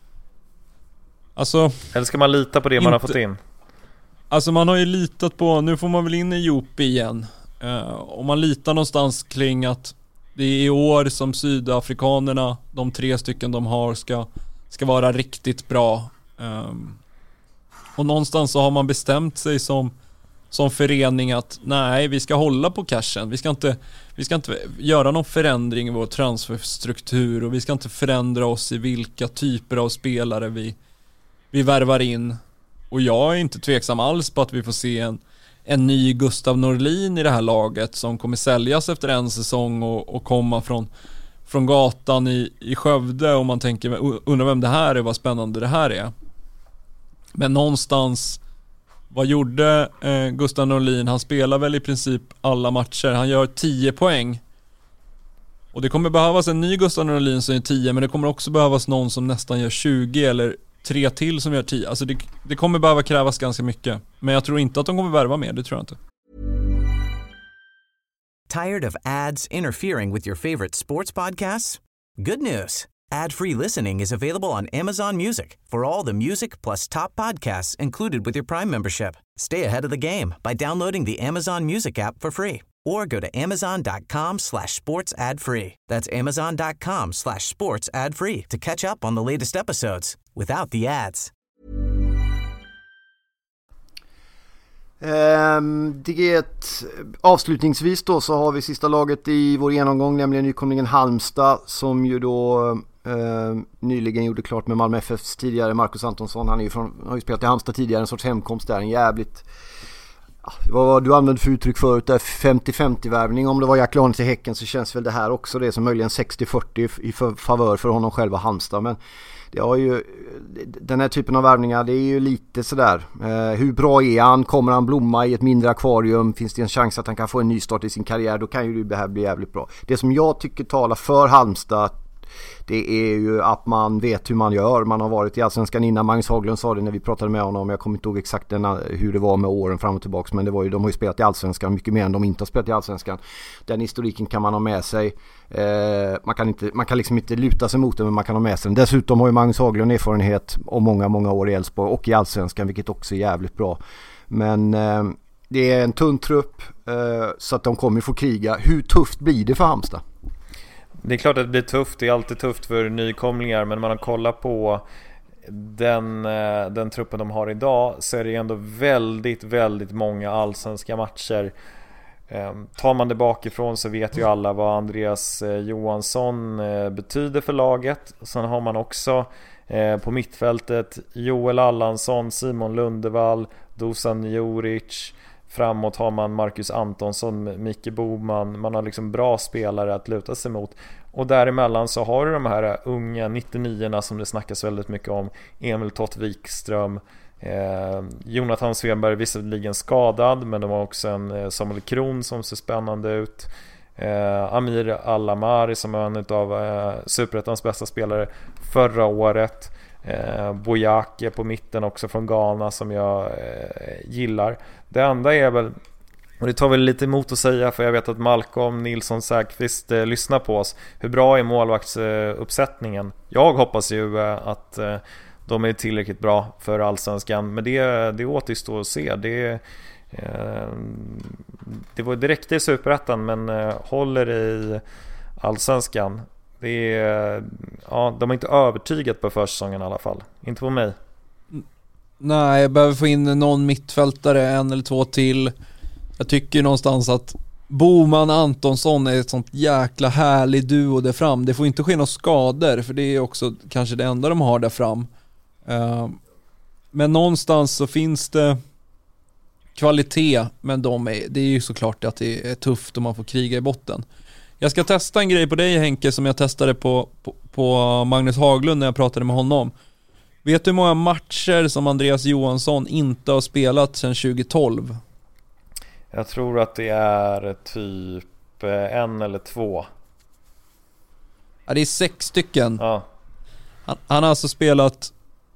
Speaker 3: Alltså,
Speaker 2: eller ska man lita på det
Speaker 3: inte,
Speaker 2: man har fått in?
Speaker 3: Alltså man har ju litat på, nu får man väl in i Jopi igen. Uh, och man litar någonstans kring att det är i år som sydafrikanerna, de tre stycken de har, ska, ska vara riktigt bra. Um, och någonstans så har man bestämt sig som, som förening att nej, vi ska hålla på cashen. Vi ska inte, vi ska inte göra någon förändring i vår transferstruktur, och vi ska inte förändra oss i vilka typer av spelare vi, vi värvar in. Och jag är inte tveksam alls på att vi får se en, en ny Gustav Norlin i det här laget som kommer säljas efter en säsong och, och komma från, från gatan i, i Skövde, och man tänker, undrar vem det här är, vad spännande det här är. Men någonstans, vad gjorde eh, Gustav Norlin? Han spelar väl i princip alla matcher. Han gör tio poäng. Och det kommer behövas en ny Gustav Norlin som är tio, men det kommer också behövas någon som nästan gör tjugo eller tre till som gör tio. Alltså det, det kommer behöva krävas ganska mycket. Men jag tror inte att de kommer värva mer, det tror jag inte.
Speaker 5: Tired of ads interfering with your favorite sports podcasts? Good news. Ad-free listening is available on Amazon Music for all the music plus top podcasts included with your Prime membership. Stay ahead of the game by downloading the Amazon Music app for free or go to amazon.com slash sports ad free. That's amazon.com slash sports ad free to catch up on the latest episodes without the ads.
Speaker 1: Um, det är ett, avslutningsvis då så har vi sista laget i vår genomgång, nämligen nykomlingen Halmstad, som ju då uh, nyligen gjorde klart med Malmö F F:s tidigare Marcus Antonsson. Han är ju från, har ju spelat i Halmstad tidigare, en sorts hemkomst där, en jävligt, vad du använde för uttryck förut där, femtio femtio värvning. Om det var Jack Lanes i Häcken så känns väl det här också det som möjligen sextio fyrtio i favör för honom själv och Halmstad. Men det har ju, den här typen av värvningar, det är ju lite sådär, eh, hur bra är han? Kommer han blomma i ett mindre akvarium? Finns det en chans att han kan få en ny start i sin karriär? Då kan ju det här bli jävligt bra. Det som jag tycker talar för Halmstad det är ju att man vet hur man gör. Man har varit i Allsvenskan innan. Magnus Haglund sa det när vi pratade med honom. Jag kommer inte ihåg exakt den, hur det var med åren fram och tillbaka. Men det var ju, de har ju spelat i Allsvenskan mycket mer än de inte har spelat i Allsvenskan. Den historiken kan man ha med sig. Eh, man, kan inte, man kan liksom inte luta sig mot det, men man kan ha med sig den. Dessutom har ju Magnus Haglund erfarenhet om många, många år i Elfsborg och i Allsvenskan, vilket också är jävligt bra. Men eh, det är en tunn trupp eh, så att de kommer få kriga. Hur tufft blir det för Halmstad?
Speaker 2: Det är klart att det blir tufft. Det är alltid tufft för nykomlingar, men man har kollat på den, den truppen de har idag, så är det ändå väldigt, väldigt många allsvenska matcher. Tar man det bakifrån så vet ju alla vad Andreas Johansson betyder för laget. Sen har man också på mittfältet Joel Allansson, Simon Lundevall, Dusan Juric. Framåt har man Marcus Antonsson, Micke Boman. Man har liksom bra spelare att luta sig mot. Och däremellan så har du de här unga nittionio-orna som det snackas väldigt mycket om. Emil Tott Wikström, eh, Jonathan Svenberg visserligen skadad, men de har också en Samuel Kron som ser spännande ut. eh, Amir Al-Amari som är en av eh, Superettans bästa spelare förra året. Eh, Boyake på mitten också från Ghana som jag eh, gillar. Det enda är väl, och det tar väl lite emot att säga, för jag vet att Malcolm Nilsson Säkvist eh, lyssnar på oss. Hur bra är målvaktsuppsättningen? Eh, jag hoppas ju eh, att eh, de är tillräckligt bra för Allsvenskan, men det, det återstår att se. Det, eh, det var direkt i Superettan, men eh, håller i Allsvenskan. Det är, ja, de har inte övertygat på försäsongen i alla fall. Inte på mig.
Speaker 3: Nej, jag behöver få in någon mittfältare, en eller två till. Jag tycker någonstans att Boman Antonsson är ett sånt jäkla härlig duo där fram. Det får inte ske några skador, för det är också kanske det enda de har där fram. Men någonstans så finns det kvalitet, men de är, det är ju såklart att det är tufft om man får kriga i botten. Jag ska testa en grej på dig, Henke, som jag testade på, på, på Magnus Haglund när jag pratade med honom. Vet du hur många matcher som Andreas Johansson inte har spelat sedan tjugo tolv?
Speaker 2: Jag tror att det är typ en eller två.
Speaker 3: Ja, det är sex stycken.
Speaker 2: Ja.
Speaker 3: Han, han har alltså spelat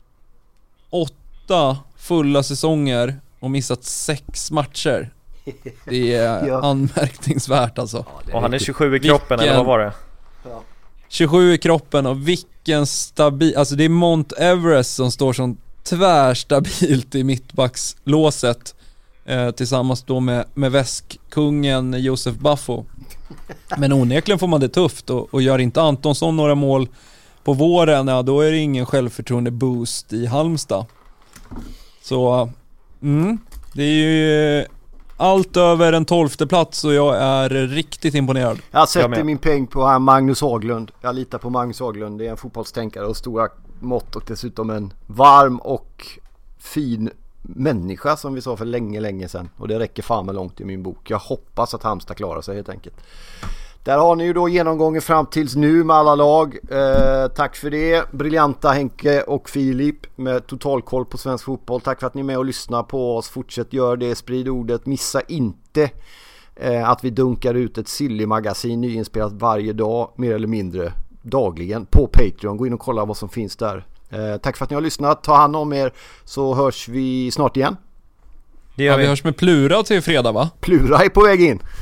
Speaker 3: åtta fulla säsonger och missat sex matcher. Det är ja. anmärkningsvärt alltså.
Speaker 2: Ja, och han är tjugosju i kroppen, vilken, eller vad var det?
Speaker 3: Ja. tjugosju i kroppen, och vilken stabil... Alltså det är Mount Everest som står som tvärstabilt i mittbackslåset. Eh, tillsammans då med, med väskkungen Josef Baffo. Men onekligen får man det tufft, och, och gör inte Antonsson några mål på våren, ja, då är det ingen självförtroende boost i Halmstad. Så mm, det är ju allt över en tolfte plats, och jag är riktigt imponerad.
Speaker 1: Jag sätter min peng på Magnus Haglund. Jag litar på Magnus Haglund. Det är en fotbollstänkare och stora mått, och dessutom en varm och fin människa, som vi sa för länge, länge sedan. Och det räcker fan med långt i min bok. Jag hoppas att Halmstad klarar sig helt enkelt. Där har ni ju då genomgången fram tills nu med alla lag. Eh, tack för det. Briljanta Henke och Filip med totalkoll på svensk fotboll. Tack för att ni är med och lyssnar på oss. Fortsätt gör det, sprid ordet. Missa inte eh, att vi dunkar ut ett Silly-magasin nyinspelat varje dag, mer eller mindre dagligen, på Patreon. Gå in och kolla vad som finns där. Eh, tack för att ni har lyssnat. Ta hand om er, så hörs vi snart igen.
Speaker 3: Det gör vi. Ja, vi hörs med Plura till fredag, va?
Speaker 1: Plura är på väg in.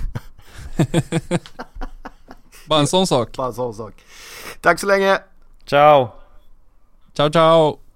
Speaker 3: Bara en sån sak.
Speaker 1: Bara en sån sak. Tack så länge.
Speaker 2: Ciao.
Speaker 3: Ciao, ciao.